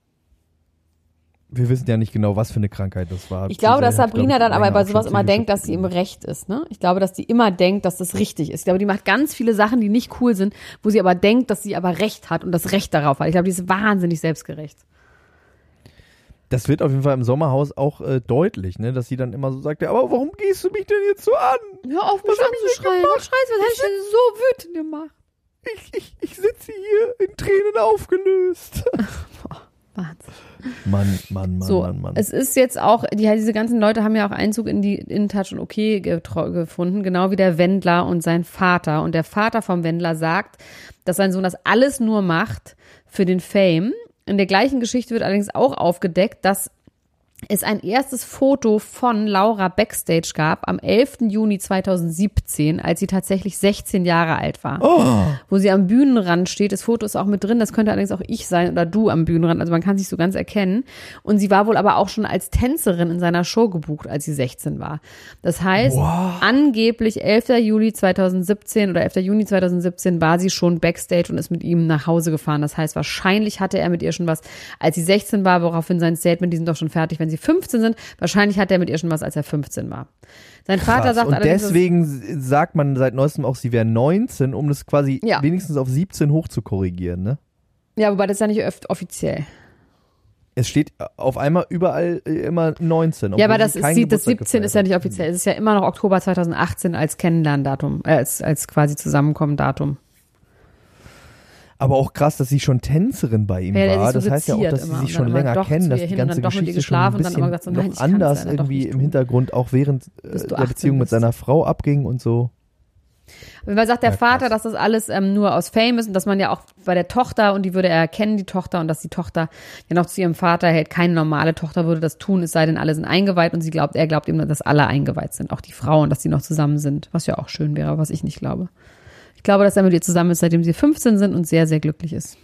S2: Wir wissen ja nicht genau, was für eine Krankheit das war.
S1: Ich glaube,
S2: Giselle
S1: dass
S2: hat,
S1: Sabrina
S2: glaub ich,
S1: dann aber
S2: länger
S1: bei
S2: auch
S1: sowas
S2: schon
S1: immer
S2: psychische
S1: denkt, dass sie im
S2: Probleme.
S1: Recht ist, ne? Ich glaube, dass die immer denkt, dass das richtig ist. Ich glaube, die macht ganz viele Sachen, die nicht cool sind, wo sie aber denkt, dass sie aber Recht hat und das Recht darauf hat. Ich glaube, die ist wahnsinnig selbstgerecht.
S2: Das wird auf jeden Fall im Sommerhaus auch äh, deutlich, ne, dass sie dann immer so sagt, ja, aber warum gehst du mich denn jetzt so an?
S1: Hör auf, mich
S2: Was hab ich
S1: anzuschreien.
S2: denn
S1: Was schreist du? Was hast du denn so wütend gemacht?
S2: Ich, ich, ich sitze hier in Tränen aufgelöst.
S1: Boah, Wahnsinn.
S2: Mann, Mann, Mann,
S1: so,
S2: Mann, Mann.
S1: Es ist jetzt auch, die, diese ganzen Leute haben ja auch Einzug in die InTouch und OK getro- gefunden, genau wie der Wendler und sein Vater. Und der Vater vom Wendler sagt, dass sein Sohn das alles nur macht für den Fame. In der gleichen Geschichte wird allerdings auch aufgedeckt, dass es ein erstes Foto von Laura Backstage gab am elften Juni zweitausendsiebzehn, als sie tatsächlich sechzehn Jahre alt war.
S2: Oh.
S1: Wo sie am Bühnenrand steht. Das Foto ist auch mit drin. Das könnte allerdings auch ich sein oder du am Bühnenrand. Also man kann sich so ganz erkennen. Und sie war wohl aber auch schon als Tänzerin in seiner Show gebucht, als sie sechzehn war. Das heißt,
S2: Wow.
S1: angeblich elften Juli zweitausendsiebzehn oder elften Juni zweitausendsiebzehn war sie schon Backstage und ist mit ihm nach Hause gefahren. Das heißt, wahrscheinlich hatte er mit ihr schon was, als sie sechzehn war, woraufhin sein Statement, die sind doch schon fertig, wenn sie fünfzehn sind. Wahrscheinlich hat er mit ihr schon was, als er fünfzehn war. Sein Vater
S2: Krass.
S1: sagt
S2: und
S1: allerdings,
S2: deswegen sagt man seit neuestem auch, sie wäre neunzehn, um das quasi
S1: Ja.
S2: wenigstens auf siebzehn hoch zu korrigieren, ne?
S1: ja, wobei das ist ja nicht öf- offiziell.
S2: Es steht auf einmal überall äh, immer neunzehn.
S1: Ja, aber
S2: obwohl
S1: das
S2: sie
S1: ist
S2: keinen
S1: sie, das
S2: Geburtstag
S1: siebzehn ist ja
S2: gefeiert
S1: nicht
S2: hat.
S1: offiziell. Es ist ja immer noch Oktober zweitausendachtzehn als Kennenlerndatum, äh, als, als quasi Zusammenkommen-Datum.
S2: Aber auch krass, dass sie schon Tänzerin bei ihm
S1: Ja, der
S2: war.
S1: sich so
S2: Das heißt ja auch,
S1: geziert
S2: dass sie
S1: immer
S2: sich
S1: und
S2: schon
S1: dann immer
S2: länger
S1: doch
S2: kennen,
S1: zu
S2: dass
S1: ihr
S2: die
S1: hin und
S2: ganze
S1: dann doch mit ihr
S2: Geschichte schon ein
S1: geschlafen und dann
S2: bisschen
S1: aber gesagt so, nein,
S2: noch
S1: ich kann's
S2: anders
S1: leider doch
S2: irgendwie
S1: nicht
S2: im
S1: tun.
S2: Hintergrund, auch während äh,
S1: Bis du
S2: der
S1: achtzehn
S2: Beziehung mit
S1: bist.
S2: seiner Frau abging und so.
S1: Weil sagt der
S2: Ja,
S1: Vater,
S2: krass.
S1: dass das alles ähm, nur aus Fame ist und dass man ja auch bei der Tochter, und die würde er erkennen, die Tochter, und dass die Tochter ja noch zu ihrem Vater hält, keine normale Tochter würde das tun, es sei denn, alle sind eingeweiht, und sie glaubt, er glaubt eben, dass alle eingeweiht sind, auch die Frauen, dass die noch zusammen sind, was ja auch schön wäre, was ich nicht glaube. Ich glaube, dass er mit ihr zusammen ist, seitdem sie fünfzehn sind und sehr, sehr glücklich ist.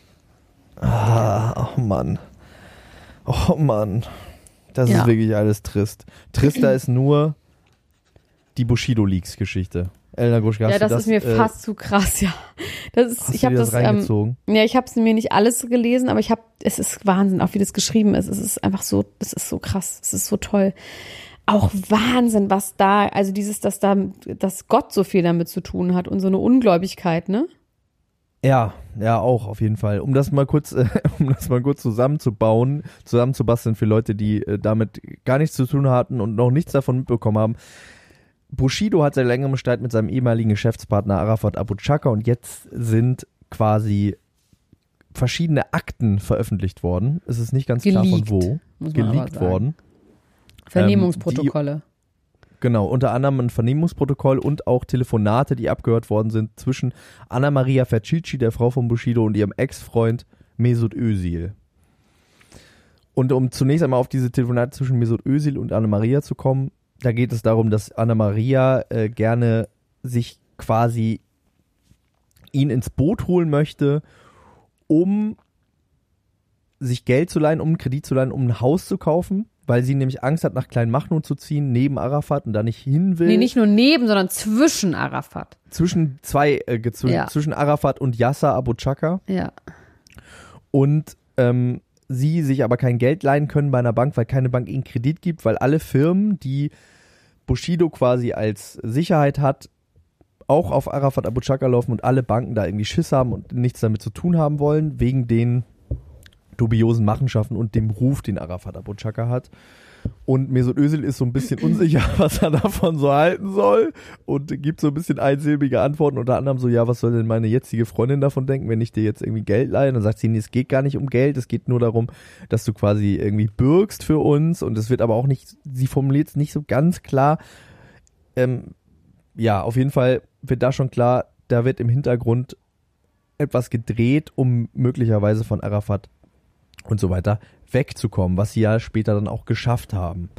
S2: Ah, oh Mann. Oh Mann. Das
S1: Ja.
S2: ist wirklich alles trist. Trister ist nur die Bushido-Leaks-Geschichte. Elena Gruschka, hast
S1: Ja, das,
S2: du das
S1: ist mir
S2: äh,
S1: fast zu krass, ja. Das ist,
S2: hast
S1: ich
S2: du
S1: habe
S2: dir
S1: das,
S2: das
S1: ähm,
S2: reingezogen?
S1: ja, ich habe es mir nicht alles gelesen, aber ich habe, es ist Wahnsinn, auch wie das geschrieben ist. Es ist einfach so, es ist so krass, es ist so toll. Auch Wahnsinn, was da, also dieses, dass da, dass Gott so viel damit zu tun hat und so eine Ungläubigkeit, ne?
S2: Ja, ja, auch auf jeden Fall. Um das mal kurz, äh, um das mal kurz zusammenzubauen, zusammenzubasteln für Leute, die äh, damit gar nichts zu tun hatten und noch nichts davon mitbekommen haben. Bushido hat seit längerem Streit mit seinem ehemaligen Geschäftspartner Arafat Abu Chaka, und jetzt sind quasi verschiedene Akten veröffentlicht worden. Es ist nicht ganz klar von
S1: Geleakt,
S2: wo.
S1: muss man aber
S2: Geleakt
S1: sagen.
S2: worden.
S1: Vernehmungsprotokolle.
S2: Genau, unter anderem ein Vernehmungsprotokoll und auch Telefonate, die abgehört worden sind zwischen Anna-Maria Ferchichi, der Frau von Bushido, und ihrem Ex-Freund Mesut Özil. Und um zunächst einmal auf diese Telefonate zwischen Mesut Özil und Anna-Maria zu kommen, da geht es darum, dass Anna-Maria äh, gerne sich quasi ihn ins Boot holen möchte, um sich Geld zu leihen, um einen Kredit zu leihen, um ein Haus zu kaufen, weil sie nämlich Angst hat, nach Kleinmachnow zu ziehen, neben Arafat, und da nicht hin will.
S1: Nee, nicht nur neben, sondern zwischen Arafat.
S2: Zwischen zwei, äh, gezw-
S1: Ja.
S2: zwischen Arafat und Yasser Abu Chaka.
S1: Ja.
S2: Und ähm, sie sich aber kein Geld leihen können bei einer Bank, weil keine Bank ihnen Kredit gibt, weil alle Firmen, die Bushido quasi als Sicherheit hat, auch auf Arafat Abu Chaka laufen, und alle Banken da irgendwie Schiss haben und nichts damit zu tun haben wollen, wegen den dubiosen Machenschaften und dem Ruf, den Arafat Abu Chaka hat. Und Mesut Özil ist so ein bisschen unsicher, was er davon so halten soll, und gibt so ein bisschen einsilbige Antworten, unter anderem so, ja, was soll denn meine jetzige Freundin davon denken, wenn ich dir jetzt irgendwie Geld leihe? Und dann sagt sie, nee, es geht gar nicht um Geld, es geht nur darum, dass du quasi irgendwie bürgst für uns, und es wird aber auch nicht, sie formuliert es nicht so ganz klar. Ähm, ja, auf jeden Fall wird da schon klar, da wird im Hintergrund etwas gedreht, um möglicherweise von Arafat und so weiter wegzukommen, was sie ja später dann auch geschafft haben.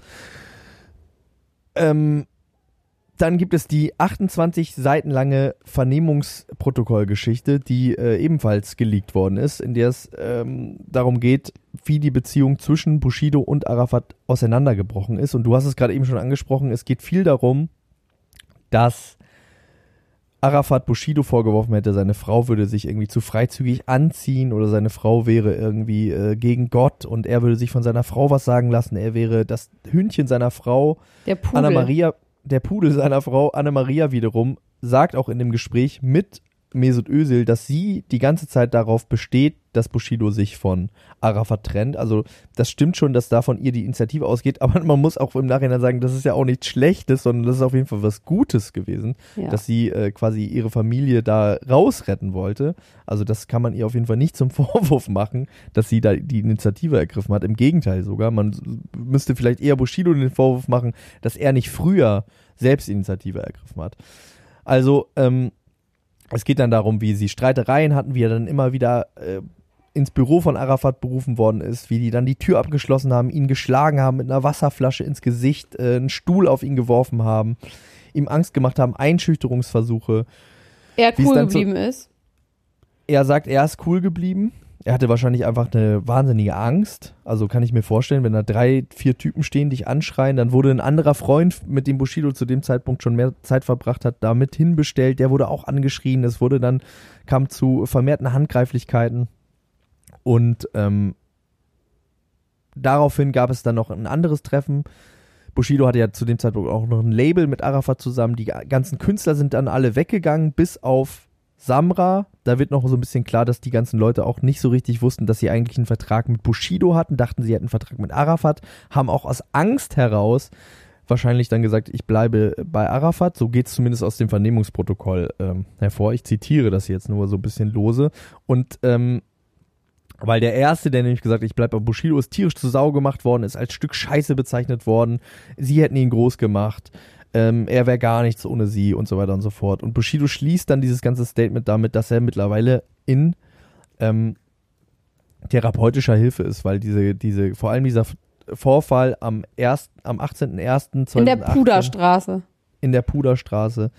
S2: Ähm, dann gibt es die achtundzwanzig Seiten lange Vernehmungsprotokollgeschichte, die äh, ebenfalls geleakt worden ist, in der es ähm, darum geht, wie die Beziehung zwischen Bushido und Arafat auseinandergebrochen ist. Und du hast es gerade eben schon angesprochen, es geht viel darum, dass Arafat Bushido vorgeworfen hätte, seine Frau würde sich irgendwie zu freizügig anziehen, oder seine Frau wäre irgendwie äh, gegen Gott, und er würde sich von seiner Frau was sagen lassen. Er wäre das Hündchen seiner Frau.
S1: Der Pudel.
S2: Anna-Maria, der Pudel seiner Frau. Anna-Maria wiederum sagt auch in dem Gespräch mit Mesut Özil, dass sie die ganze Zeit darauf besteht, dass Bushido sich von Arafat trennt. Also das stimmt schon, dass da von ihr die Initiative ausgeht, aber man muss auch im Nachhinein sagen, das ist ja auch nichts Schlechtes, sondern das ist auf jeden Fall was Gutes gewesen, ja. dass sie äh, quasi ihre Familie da rausretten wollte. Also das kann man ihr auf jeden Fall nicht zum Vorwurf machen, dass sie da die Initiative ergriffen hat. Im Gegenteil sogar, man müsste vielleicht eher Bushido den Vorwurf machen, dass er nicht früher selbst Initiative ergriffen hat. Also, ähm, es geht dann darum, wie sie Streitereien hatten, wie er dann immer wieder äh, ins Büro von Arafat berufen worden ist, wie die dann die Tür abgeschlossen haben, ihn geschlagen haben mit einer Wasserflasche ins Gesicht, äh, einen Stuhl auf ihn geworfen haben, ihm Angst gemacht haben, Einschüchterungsversuche.
S1: Er cool geblieben so, ist.
S2: Er sagt, er ist cool geblieben. Er hatte wahrscheinlich einfach eine wahnsinnige Angst. Also kann ich mir vorstellen, wenn da drei, vier Typen stehen, dich anschreien, dann wurde ein anderer Freund, mit dem Bushido zu dem Zeitpunkt schon mehr Zeit verbracht hat, da mit hinbestellt. Der wurde auch angeschrien. Es wurde dann, kam zu vermehrten Handgreiflichkeiten. Und ähm, daraufhin gab es dann noch ein anderes Treffen. Bushido hatte ja zu dem Zeitpunkt auch noch ein Label mit Arafat zusammen. Die ganzen Künstler sind dann alle weggegangen, bis auf Samra. Da wird noch so ein bisschen klar, dass die ganzen Leute auch nicht so richtig wussten, dass sie eigentlich einen Vertrag mit Bushido hatten, dachten, sie hätten einen Vertrag mit Arafat, haben auch aus Angst heraus wahrscheinlich dann gesagt, ich bleibe bei Arafat. So geht es zumindest aus dem Vernehmungsprotokoll ähm, hervor. Ich zitiere das jetzt nur so ein bisschen lose. Und ähm, weil der Erste, der nämlich gesagt hat, ich bleibe bei Bushido, ist tierisch zur Sau gemacht worden, ist als Stück Scheiße bezeichnet worden. Sie hätten ihn groß gemacht. Ähm, er wäre gar nichts ohne sie und so weiter und so fort. Und Bushido schließt dann dieses ganze Statement damit, dass er mittlerweile in ähm, therapeutischer Hilfe ist, weil diese, diese, vor allem dieser Vorfall am, erst, am achtzehnten ersten zweitausendachtzehn
S1: in der Puderstraße.
S2: In der Puderstraße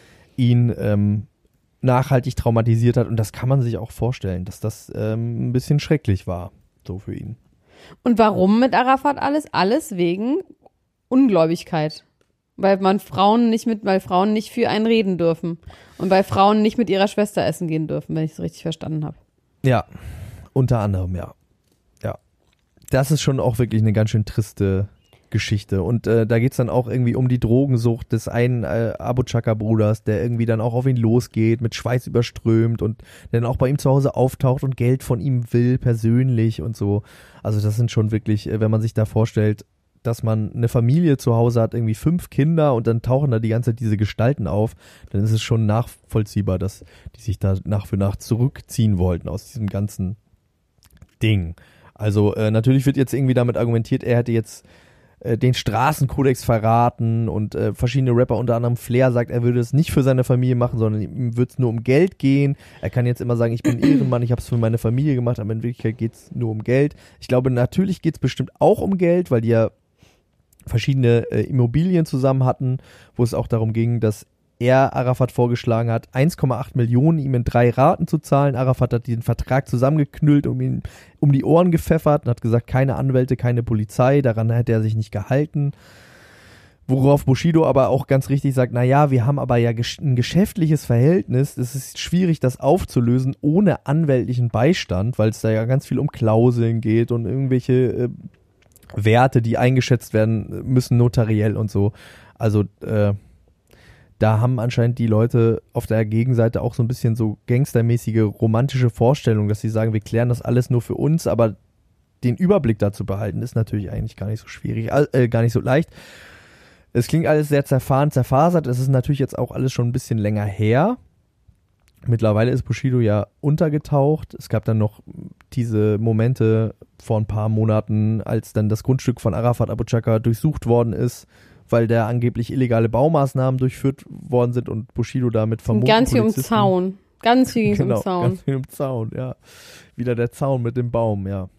S2: ihn ähm, nachhaltig traumatisiert hat. Und das kann man sich auch vorstellen, dass das ähm, ein bisschen schrecklich war, so für ihn.
S1: Und warum mit Arafat alles? Alles wegen Ungläubigkeit. Weil man Frauen nicht mit, weil Frauen nicht für einen reden dürfen. Und weil Frauen nicht mit ihrer Schwester essen gehen dürfen, wenn ich es richtig verstanden habe.
S2: Ja, unter anderem, ja. Ja. Das ist schon auch wirklich eine ganz schön triste Geschichte. Und äh, da geht es dann auch irgendwie um die Drogensucht des einen äh, Abu Chaka-Bruders, der irgendwie dann auch auf ihn losgeht, mit Schweiß überströmt und der dann auch bei ihm zu Hause auftaucht und Geld von ihm will, persönlich und so. Also das sind schon wirklich, äh, wenn man sich da vorstellt, dass man eine Familie zu Hause hat, irgendwie fünf Kinder und dann tauchen da die ganze Zeit diese Gestalten auf, dann ist es schon nachvollziehbar, dass die sich da nach für nach zurückziehen wollten aus diesem ganzen Ding. Also äh, natürlich wird jetzt irgendwie damit argumentiert, er hätte jetzt äh, den Straßenkodex verraten und äh, verschiedene Rapper, unter anderem Flair, sagt, er würde es nicht für seine Familie machen, sondern ihm würde es nur um Geld gehen. Er kann jetzt immer sagen, ich bin Ehrenmann, ich habe es für meine Familie gemacht, aber in Wirklichkeit geht es nur um Geld. Ich glaube, natürlich geht es bestimmt auch um Geld, weil die ja verschiedene äh, Immobilien zusammen hatten, wo es auch darum ging, dass er Arafat vorgeschlagen hat, eins Komma acht Millionen ihm in drei Raten zu zahlen. Arafat hat den Vertrag zusammengeknüllt und ihn um die Ohren gepfeffert und hat gesagt, keine Anwälte, keine Polizei, daran hätte er sich nicht gehalten. Worauf Bushido aber auch ganz richtig sagt, naja, wir haben aber ja ein geschäftliches Verhältnis, es ist schwierig, das aufzulösen ohne anwältlichen Beistand, weil es da ja ganz viel um Klauseln geht und irgendwelche äh, Werte, die eingeschätzt werden müssen, notariell und so. Also äh, da haben anscheinend die Leute auf der Gegenseite auch so ein bisschen so gangstermäßige romantische Vorstellungen, dass sie sagen, wir klären das alles nur für uns, aber den Überblick dazu behalten ist natürlich eigentlich gar nicht so schwierig, äh, gar nicht so leicht. Es klingt alles sehr zerfahren, zerfasert. Es ist natürlich jetzt auch alles schon ein bisschen länger her. Mittlerweile ist Bushido ja untergetaucht. Es gab dann noch diese Momente vor ein paar Monaten, als dann das Grundstück von Arafat Abu Chaka durchsucht worden ist, weil da angeblich illegale Baumaßnahmen durchführt worden sind und Bushido damit vermutlich
S1: ganz viel um Zaun. Ganz viel
S2: genau,
S1: um Zaun.
S2: Ganz viel um Zaun, ja. Wieder der Zaun mit dem Baum, ja.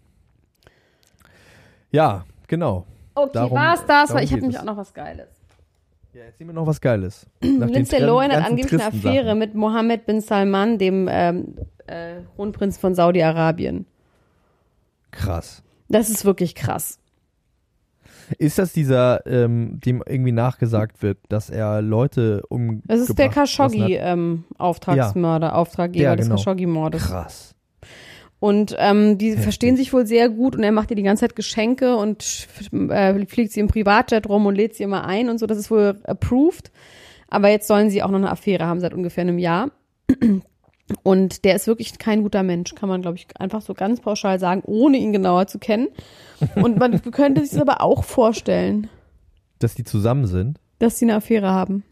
S2: Ja, genau.
S1: Okay,
S2: darum,
S1: war's das? Weil ich habe
S2: nämlich
S1: auch noch was Geiles.
S2: Ja, erzähl mir noch was Geiles.
S1: Lindsay Lohan hat angeblich eine Affäre Sachen. mit Mohammed bin Salman, dem ähm, äh, Kronprinz von Saudi-Arabien.
S2: Krass. Das
S1: ist wirklich krass.
S2: Ist das dieser, ähm, dem irgendwie nachgesagt wird, dass er Leute umgebracht hat?
S1: Das ist der Khashoggi-Auftragsmörder, ähm, Auftraggeber ja, genau. des Khashoggi-Mordes.
S2: Krass.
S1: Und ähm, die Heftig. verstehen sich wohl sehr gut und er macht ihr die ganze Zeit Geschenke und äh, fliegt sie im Privatjet rum und lädt sie immer ein und so. Das ist wohl approved. Aber jetzt sollen sie auch noch eine Affäre haben seit ungefähr einem Jahr. Und der ist wirklich kein guter Mensch, kann man, glaube ich, einfach so ganz pauschal sagen, ohne ihn genauer zu kennen. Und man könnte sich das aber auch vorstellen.
S2: Dass die zusammen sind?
S1: Dass sie eine Affäre haben.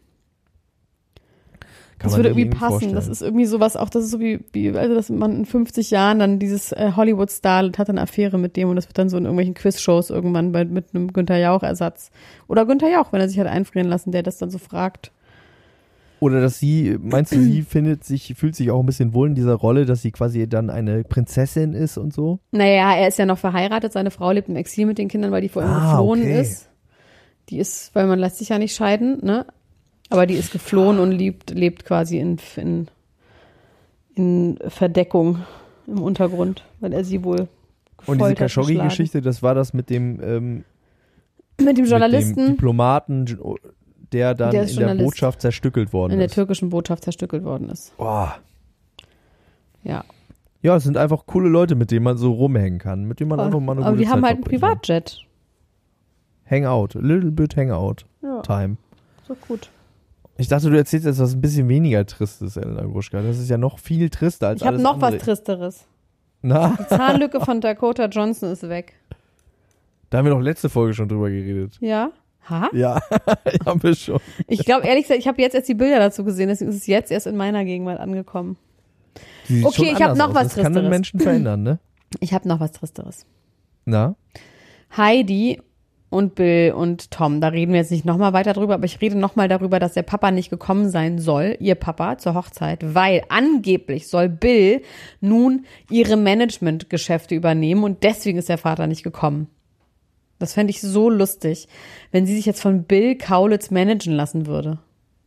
S2: Kann
S1: das
S2: man
S1: würde irgendwie
S2: irgendwie
S1: passen.
S2: vorstellen.
S1: Das ist irgendwie sowas, auch das ist so wie, wie also dass man in fünfzig Jahren dann dieses äh, Hollywood-Star hat eine Affäre mit dem und das wird dann so in irgendwelchen Quiz-Shows irgendwann bei, mit einem Günther Jauch-Ersatz. Oder Günther Jauch, wenn er sich hat einfrieren lassen, der das dann so fragt.
S2: Oder dass sie, meinst du, sie findet sich, fühlt sich auch ein bisschen wohl in dieser Rolle, dass sie quasi dann eine Prinzessin ist und so?
S1: Naja, er ist ja noch verheiratet, seine Frau lebt im Exil mit den Kindern, weil die vor ihm
S2: Ah,
S1: geflohen
S2: okay.
S1: ist. Die ist, weil man lässt sich ja nicht scheiden, ne? Aber die ist geflohen und lebt, lebt quasi in, in, in Verdeckung im Untergrund, weil er sie wohl gefoltert
S2: Und diese
S1: geschlagen.
S2: Khashoggi-Geschichte, das war das mit dem, ähm,
S1: Mit dem
S2: mit
S1: Journalisten
S2: dem Diplomaten, der dann
S1: Der ist
S2: in der
S1: Journalist.
S2: Botschaft zerstückelt worden
S1: in der
S2: ist.
S1: türkischen Botschaft zerstückelt worden ist.
S2: Boah.
S1: Ja.
S2: Ja, es sind einfach coole Leute, mit denen man so rumhängen kann, mit denen man einfach mal eine
S1: Aber
S2: gute
S1: die haben
S2: Zeit
S1: halt einen
S2: verbringen kann.
S1: Privatjet.
S2: Hangout, a little bit Hangout
S1: Ja,
S2: time.
S1: so gut.
S2: Ich dachte, du erzählst jetzt was ein bisschen weniger Tristes, Elena Gruschka. Das ist ja noch viel trister als
S1: Ich habe
S2: alles
S1: noch
S2: andere.
S1: was Tristeres.
S2: Na,
S1: Die Zahnlücke von Dakota Johnson ist weg.
S2: da haben wir doch letzte Folge schon drüber geredet.
S1: Ja? Ha?
S2: Ja, haben wir schon.
S1: Ich glaube, ehrlich gesagt, ich habe jetzt erst die Bilder dazu gesehen, deswegen ist es jetzt erst in meiner Gegenwart angekommen.
S2: Die sieht
S1: Okay,
S2: schon
S1: ich hab
S2: anders
S1: noch
S2: aus.
S1: was
S2: Das kann den
S1: Tristeres.
S2: Menschen verändern, ne?
S1: Ich habe noch was Tristeres.
S2: Na?
S1: Heidi und Bill und Tom, da reden wir jetzt nicht nochmal weiter drüber, aber ich rede nochmal darüber, dass der Papa nicht gekommen sein soll, ihr Papa, zur Hochzeit, weil angeblich soll Bill nun ihre Managementgeschäfte übernehmen und deswegen ist der Vater nicht gekommen. Das fände ich so lustig, wenn sie sich jetzt von Bill Kaulitz managen lassen würde.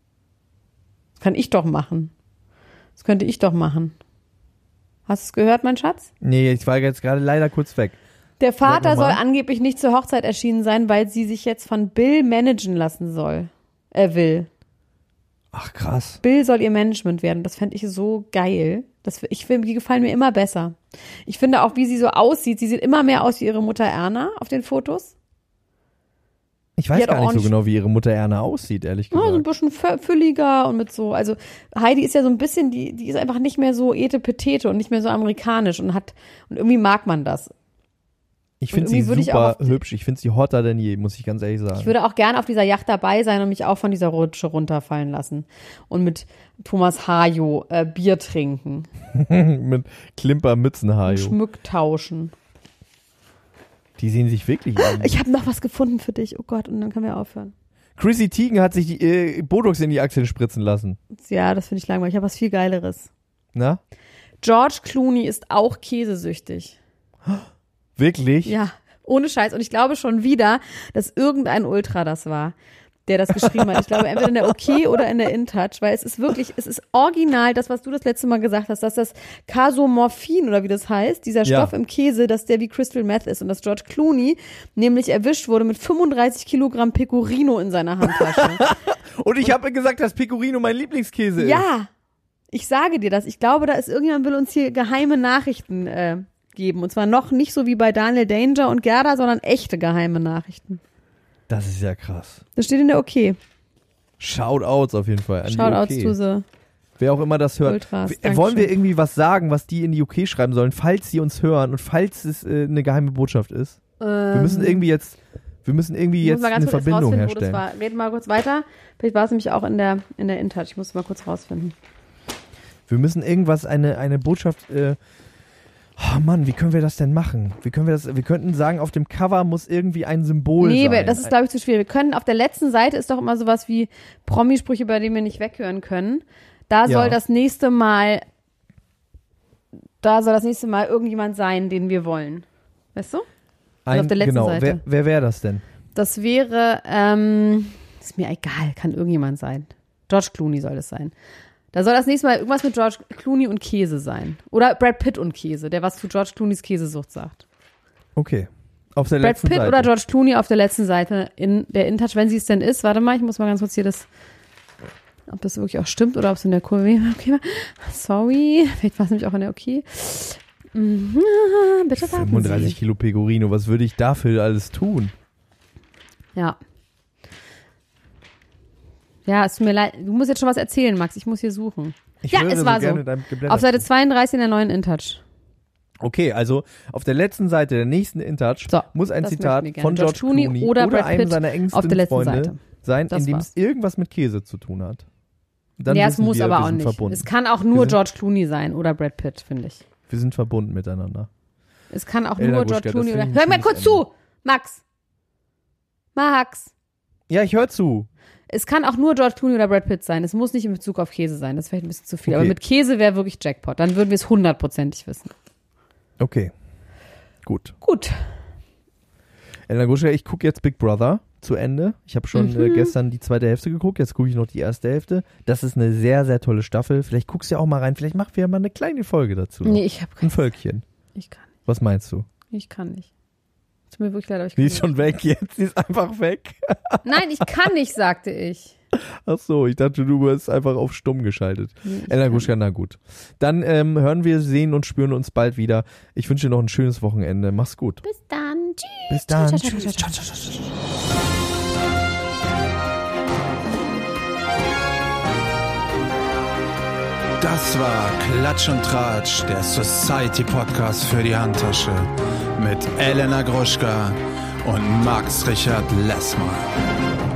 S1: Das kann ich doch machen. Das könnte ich doch machen. Hast du es gehört, mein Schatz?
S2: Nee, ich war jetzt gerade leider kurz weg.
S1: Der Vater
S2: Sag noch
S1: soll
S2: mal.
S1: angeblich nicht zur Hochzeit erschienen sein, weil sie sich jetzt von Bill managen lassen soll. Er will.
S2: Ach, krass.
S1: Bill soll ihr Management werden. Das fände ich so geil. Das, ich finde, die gefallen mir immer besser. Ich finde auch, wie sie so aussieht. Sie sieht immer mehr aus wie ihre Mutter Erna auf den Fotos.
S2: Ich
S1: Die
S2: weiß
S1: hat
S2: gar
S1: auch
S2: nicht so
S1: ordentlich-
S2: genau, wie ihre Mutter Erna aussieht, ehrlich
S1: Ja, so ein
S2: gesagt.
S1: bisschen fü- fülliger und mit so, also Heidi ist ja so ein bisschen, die, die ist einfach nicht mehr so etepetete und nicht mehr so amerikanisch und hat, und irgendwie mag man das.
S2: Ich finde
S1: und
S2: sie
S1: irgendwie würde ich auch
S2: super
S1: auf die-
S2: hübsch. Ich finde sie hotter denn je, muss ich ganz ehrlich sagen.
S1: Ich würde auch gerne auf dieser Yacht dabei sein und mich auch von dieser Rutsche runterfallen lassen. Und mit Thomas Hajo äh, Bier trinken.
S2: Mit Klimper Mützenhajo.
S1: Schmuck tauschen.
S2: Die sehen sich wirklich an.
S1: Ich habe noch was gefunden für dich. Oh Gott, und dann können wir aufhören.
S2: Chrissy Teigen hat sich die, äh, Botox in die Achseln spritzen lassen.
S1: Ja, das finde ich langweilig. Ich habe was viel Geileres.
S2: Na?
S1: George Clooney ist auch käsesüchtig.
S2: Wirklich?
S1: Ja, ohne Scheiß. Und ich glaube schon wieder, dass irgendein Ultra das war, der das geschrieben hat. Ich glaube, entweder in der OK oder in der InTouch, weil es ist wirklich, es ist original, das, was du das letzte Mal gesagt hast, dass das Casomorphin oder wie das heißt, dieser
S2: Ja.
S1: Stoff im Käse, dass der wie Crystal Meth ist und dass George Clooney nämlich erwischt wurde mit fünfunddreißig Kilogramm Pecorino in seiner Handtasche.
S2: Und ich habe gesagt, dass Pecorino mein Lieblingskäse ist.
S1: Ja, ich sage dir das. Ich glaube, da ist irgendjemand will uns hier geheime Nachrichten äh, geben. Und zwar noch nicht so wie bei Daniel Danger und Gerda, sondern echte geheime Nachrichten.
S2: Das ist ja krass.
S1: Das steht in der OK.
S2: Shoutouts auf jeden Fall. An
S1: Shoutouts
S2: die
S1: to
S2: OK.
S1: the
S2: Wer auch immer das hört.
S1: Ultras.
S2: W-
S1: Dankeschön.
S2: Wollen wir irgendwie was sagen, was die in die OK schreiben sollen, falls sie uns hören und falls es äh, eine geheime Botschaft ist? Wir müssen irgendwie jetzt, wir müssen irgendwie
S1: Ähm, Ich muss
S2: jetzt
S1: mal ganz
S2: eine
S1: kurz
S2: Verbindung
S1: rausfinden, wo das
S2: herstellen.
S1: war. Reden mal kurz weiter. Vielleicht war es nämlich auch in der, in der InTouch. Ich muss es mal kurz rausfinden.
S2: Wir müssen irgendwas, eine, eine Botschaft, äh, oh Mann, wie können wir das denn machen? Wie können wir das, wir könnten sagen, auf dem Cover muss irgendwie ein Symbol
S1: Nee,
S2: sein.
S1: das ist, glaube ich, zu schwierig. Wir können, auf der letzten Seite ist doch immer sowas wie Promisprüche, bei denen wir nicht weghören können. Da
S2: Ja.
S1: soll das nächste Mal, da soll das nächste Mal irgendjemand sein, den wir wollen. Weißt du?
S2: ein,
S1: auf der letzten
S2: genau,
S1: Seite.
S2: wer, wer wäre das denn?
S1: Das wäre, ähm, ist mir egal, kann irgendjemand sein. George Clooney soll das sein. Da soll das nächste Mal irgendwas mit George Clooney und Käse sein. Oder Brad Pitt und Käse, der was zu George Clooneys Käsesucht sagt.
S2: Okay. Auf der
S1: Brad
S2: letzten
S1: Pitt
S2: Seite.
S1: oder George Clooney auf der letzten Seite in der InTouch, wenn sie es denn ist. Warte mal, ich muss mal ganz kurz hier das, ob das wirklich auch stimmt oder ob es in der Kurve, okay, sorry, vielleicht war es nämlich auch in der OK. Mhm, bitte warten
S2: fünfunddreißig
S1: Sie.
S2: Kilo Pecorino, was würde ich dafür alles tun?
S1: Ja. Ja, es tut mir leid. Du musst jetzt schon was erzählen, Max. Ich muss hier suchen.
S2: Ich
S1: ja,
S2: höre
S1: es war
S2: so. Gerne
S1: so.
S2: dein Geblätter
S1: Auf Seite
S2: zu.
S1: zweiunddreißig in der neuen InTouch.
S2: Okay, also auf der letzten Seite der nächsten InTouch
S1: So,
S2: muss ein
S1: das
S2: Zitat
S1: möchten wir
S2: von
S1: gerne.
S2: George
S1: George Clooney
S2: Clooney
S1: oder
S2: oder
S1: Brad
S2: einem
S1: Pitt
S2: seiner engsten
S1: auf der letzten
S2: Freunde
S1: Seite.
S2: sein,
S1: Das
S2: in dem
S1: war's.
S2: es irgendwas mit Käse zu tun hat. Dann
S1: Ja, es
S2: wissen
S1: muss
S2: wir,
S1: aber
S2: wir
S1: auch
S2: sind
S1: nicht.
S2: Verbunden.
S1: Es kann auch
S2: Wir
S1: nur
S2: sind-
S1: George Clooney sein oder Brad Pitt, finde ich.
S2: Wir sind verbunden miteinander.
S1: Es kann auch
S2: Elena
S1: nur
S2: Gruschka,
S1: George
S2: das
S1: Clooney
S2: finde
S1: oder...
S2: ich ein
S1: Hör mal
S2: schönes
S1: kurz
S2: Ende.
S1: zu, Max. Max.
S2: Ja, ich höre zu.
S1: Es kann auch nur George Clooney oder Brad Pitt sein. Es muss nicht in Bezug auf Käse sein. Das ist vielleicht ein bisschen zu viel.
S2: Okay.
S1: Aber mit Käse wäre wirklich Jackpot. Dann würden wir es hundertprozentig wissen.
S2: Okay. Gut.
S1: Gut.
S2: Elena Gruschka, ich gucke jetzt Big Brother zu Ende. Ich habe schon
S1: Mhm.
S2: äh, gestern die zweite Hälfte geguckt, jetzt gucke ich noch die erste Hälfte. Das ist eine sehr, sehr tolle Staffel. Vielleicht guckst du ja auch mal rein, vielleicht machen wir ja mal eine kleine Folge dazu.
S1: Nee, ich habe
S2: Ein Völkchen.
S1: Ich kann nicht.
S2: Was meinst du?
S1: Ich kann nicht. Tut mir wirklich leid, aber ich
S2: Die
S1: kann
S2: ist schon
S1: nicht.
S2: weg jetzt, sie ist einfach weg.
S1: Nein, ich kann nicht, sagte ich.
S2: Ach so, ich dachte, du hast einfach auf stumm geschaltet.
S1: Nee, ich
S2: Elena
S1: kann
S2: Gruschka, na gut. Dann ähm, hören wir, sehen und spüren uns bald wieder. Ich wünsche dir noch ein schönes Wochenende. Mach's gut.
S1: Bis dann. Tschüss.
S2: Bis dann.
S1: Ciao, ciao,
S2: Tschüss.
S1: ciao,
S2: Ciao, ciao, ciao, ciao.
S3: Das war Klatsch und Tratsch, der Society Podcast für die Handtasche mit Elena Gruschka und Max Richard Lessmann.